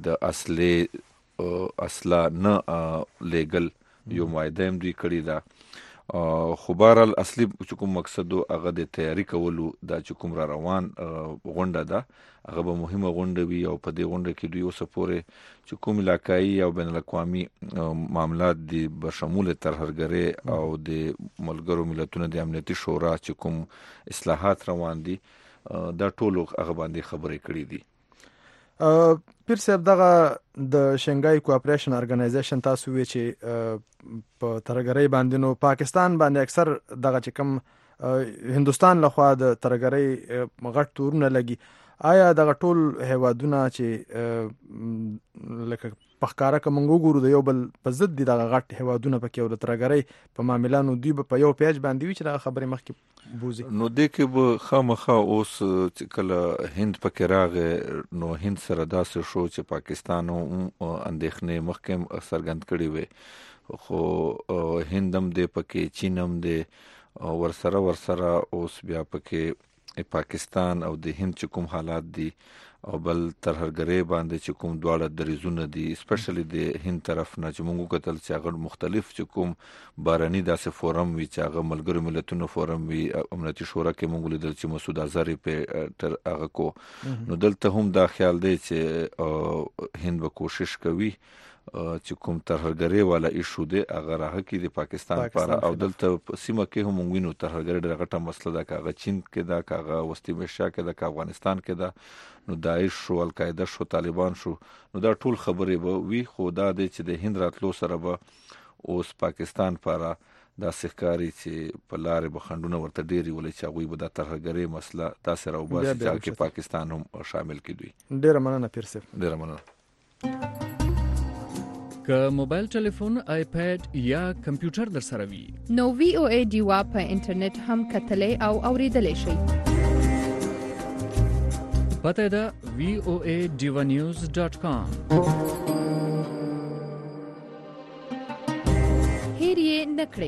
د اصله نه لیګل یو معاهده هم دوی کړې ده خو بهرحال اصلي چې کوم مقصد هغه د تیاری کولو دا چې کوم را روان غونډه ده هغه به مهمه غونډه وي او په دې غونډه کې دوی اوسه پورې چې کوم علاقایي او بین الاقوامي معاملات دي به شمول ترهګرۍ او د ملګرو ملتونو د امنیتي شورا چې کوم اصلاحات روان دي دا ټول هغه باندې خبرې کړې دي. پیر صاحب دغه د شنګای کوآپریشن ارګنایزیشن تاسو وی چې په ترګری باندې نو پاکستان باندې اکثر دغه چې کوم هندستان لخوا د ترګری غټ تورونه لګي آیا دغه ټول هیوادونه چې لکه پخکارا کومو ګورو د یو بل په ضد دي دغه غټ هیوادونه پکې او د ترګری په معاملانو دی په یو پیج باندې وی چې دا خبره مخکې بوزي نو د کې به خامخا اوس چې کله هند پکې راغې نو هند سره داسې شو چې پاکستان اندېښنې مخکې څرګند کړي وي خو هند هم دی پکې چین هم دی ورسره اوس بیا پکې پاکستان او د هند چې کوم حالات دي او بل ترهګرۍ باندې چې کوم دواړه دریزونه دي سپیشلی د هند طرف نه چې موږ کتل چې هغه مختلف چې کوم باراني داسې فورم وي چې هغه ملګرو ملتونو فورم وي امنیتي شورا کې موږ لیدل چې مسعود اظهر په تر هغه کو نو دلته هم دا خیال دی چې هند به کوشش کوي چې کوم ترهګرۍ والا ایشو دی هغه راهکې د پاکستان لپاره او دلته سیمه کې هم وینو ترهګرۍ ډېره غټه مسله ده که هغه چین کې ده که هغه وسطي ایشیا کې ده که افغانستان کې ده نو داعش شو القاعده شو طالبان شو نو دا ټول خبرې به وي خو دا دی چې د هند راتلو سره به اوس پاکستان لپاره دا ښکاري چې په لارې به خنډونه ورته ډېرې ولې چې هغوی به دا ترهګرۍ مسله داسې راوباسي چې هغه کې پاکستان هم شامل کړي. ډېره مننه پیر صاحب. ډېره مننه. که موبایل ټلیفون، آیپیډ یا کمپیوټر در سره وي نو VOA ډیوا په انټرنیټ هم کتلی او اوریدلی شئ. پته ده voadivanews.com. هیر یې نه کړئ.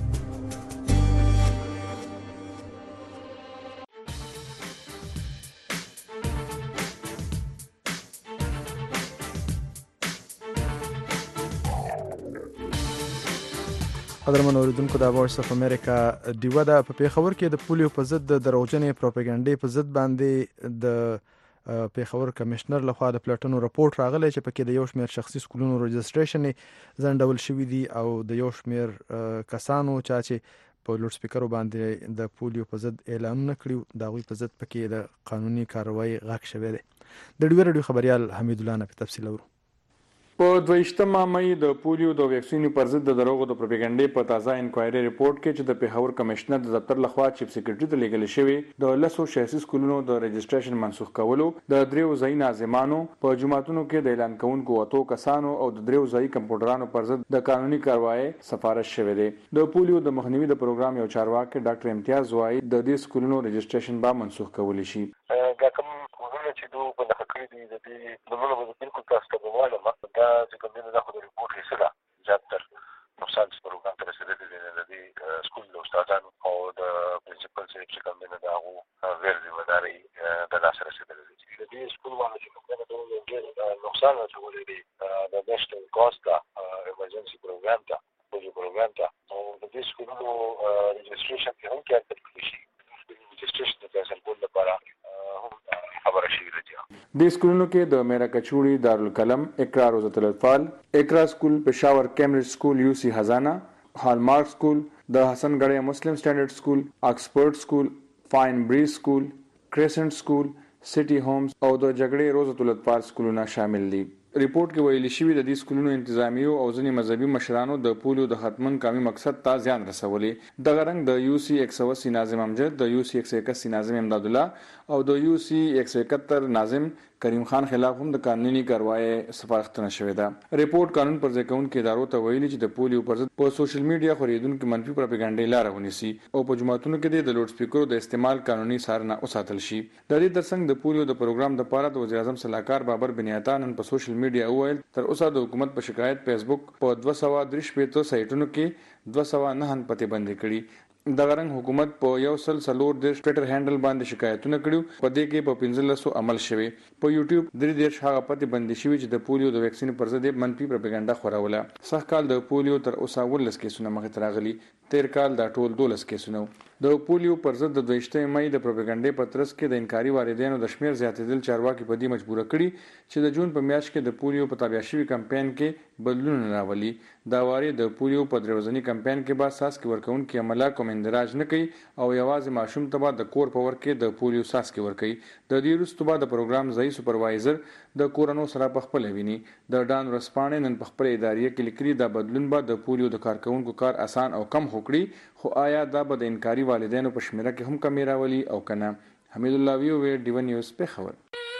قدرمن اوریدونکو د وایس اف امریکا ډیوا د پیښور کې د پولیو په ضد د دروغجنې پروپاګاندا په ضد باندې د پیښور کمشنر لخوا د پلاتونو راپورټ راغلی چې پکې د یو شمېر شخصي سکولونو رجسټریشن ځنډول شوی دی او د یو شمېر کسانو چې په لوډ سپیکرو باندې د پولیو په ضد اعلانونه کړي دا غوي په ضد پکې د قانوني کاروایی غږ شوی دی. د ډیوا رادیو خبريال حمید الله نه په تفصیل اورو. په 22 مې د پولیو د ویکسینو پر ضد د دروغو د پروپاګاندا په تازه انکوایري ریپورت کې چې د پیښور کمشنر د دفتر لخوا چیف سیکریټری ته لیږل شوی د لسو شخصي سکولونو د رجسټریشن منسوخ کولو د دریو ځای ناظمانو په جماعتونو کې د اعلان کوونکو وتو کسانو او د دریو ځای کمپیوټرانو پر ضد د قانوني کاروایی سفارش شوی دی. د پولیو د مخنیوي د پروګرام یو چارواکي ډاکټر امتیاز وایي د دې سکولونو رجسټریشن به منسوخ کولی شي. چې دوی په دغه کې دي د دې نومونه به بالکل تاسو ته ووایم دا چې کوم دي د ریپورت حصہ ده زیاتره نقصان پروګرام ته رسیدلی دی د دې سکول د استادانو او د پرنسپل چې کوم دي دا هغه غیر ذمہداري د لاس رسیدلی دي د دې سکول باندې چې کوم دي نقصان راځولې دي د نېشنل کاست ایمرجنسي پروګرام ته پروګرام ته او د دې سکولونو رجسټریشن کې هم کې اړتیا شي رجسټریشن د تاسو لپاره خبره شي راځي. د سکولونو کې د میرا کچوړي دارالقلم، اقرا روزة الاطفال، اقرا سکول، پېښور کیمبرج سکول، UC خزانه، هالمارک سکول، د حسن ګړی مسلم سټانډرډ سکول، آکسفورد سکول، فاین بریز سکول، کریسنټ سکول، سټي هومز او د جګړې روزة الاطفال سکولونه شامل دي. ریپورت کې ویل شوی د دې سکولونو انتظامیو او ځینې مذهبي مشرانو د پولیو د ختمن کامي مقصد ته زیان رسولې. دغه رنګ د UC 180 ناظم امجد، د UC 181 ناظم امداد الله او د UC 171 ناظم کریم خان خلاف هم د قانوني کاروایی سپارښتنه شوې ده. ریپورت قانون پر ځای کوونکو ادارو ته ویلي چې د پولیو پر ضد په سوشل میډیا خورېدونکو منفي پروپاګاندا لاره ونیسي او په جماعتونو کې د لوډ سپیکرو د استعمال قانوني څارنه وساتل شي. د دې ترڅنګ د پولیو د پروګرام لپاره د وزیر اعظم صلاحکار بابر بن عطا نن په سوشل میډیا وویل تر اوسه د حکومت په شکایت فیسبوک په 263 سایټونو کې 209 پته بندي کړي. دغه رنګ حکومت په 140 د ټویټر هینډل باندې شکایتونه کړیو په دې کې په 15 عمل شوی. په یوټیوب 3 هغه پته بندي شوی چې د پولیو د ویکسین پر ضد منفي پروپاګاندا خوراوله. سخت کال د پولیو تر اوسه 19 کیسونه مخې ته راغلي. 13 کال دا ټول 12 کیسونه. د پولیو پر ضد د 22 مې د پروپاګاندا په ترڅ کې د انکاري والدینو د شمیر زیاتېدل چارواکي په دې مجبور کړي چې د جون په میاشت کې د پولیو په تابع شوی کمپاین کې بدلون راولي. دا واری د پولیو په دروازنی کمپاین کې با ساس کې ورکون کې عمله کوم اندراج نه کوي او یوازې ماشوم ته د کور په ور کې د پولیو ساس کې ور کوي. د دې وروسته د پروګرام ځای سپروایزر د کورونو سره په خپل ویني د ډان رسپانې نن په خپل ادارې کې لیکلي دا بدلون به د پولیو د کارکونکو کار آسان او کم وکړي خو آیا دا به د انکاري والدینو په شمیره کې هم کمی راولي او کنه. حمید الله وی ډیوا نیوز پیښور.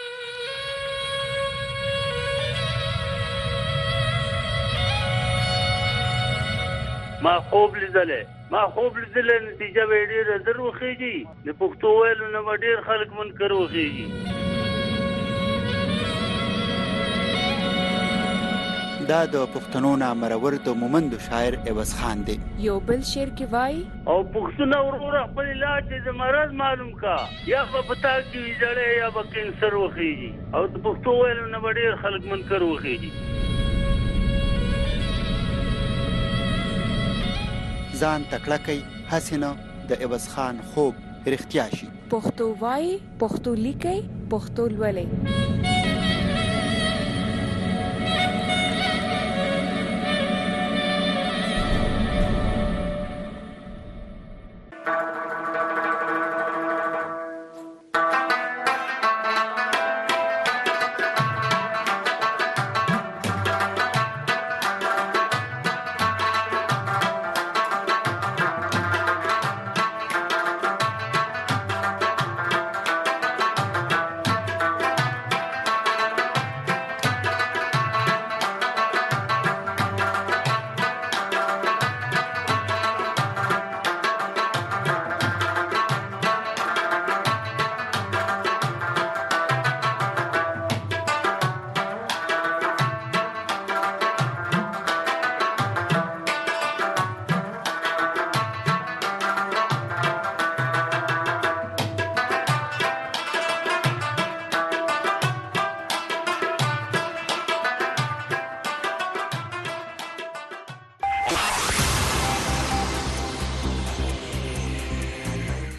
ما خوب لیدلې نتیجه به ډېره در وخیږي د پښتو ویلو نه به ډېر خلک منکر وخیږي. دا د پښتنو نامرور د مومندو شاعر عوض خان دی. یو بل شعر کې وای او پښتون ورور خپل علاج د مرض معلوم کا یا په پتا کې ویځړې یا په کینسر وخیږي او د پښتو ویلو نه به ډېر خلک منکر وخیږي. ځان تکړه کوي حسینه د عوض خان خوب رښتیا شي. پښتو وای، پښتو لیکي، پښتو لولي.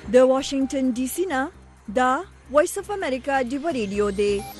د واشنگټن ډي سي نه دا وایس اف امریکا دی ریډیو دی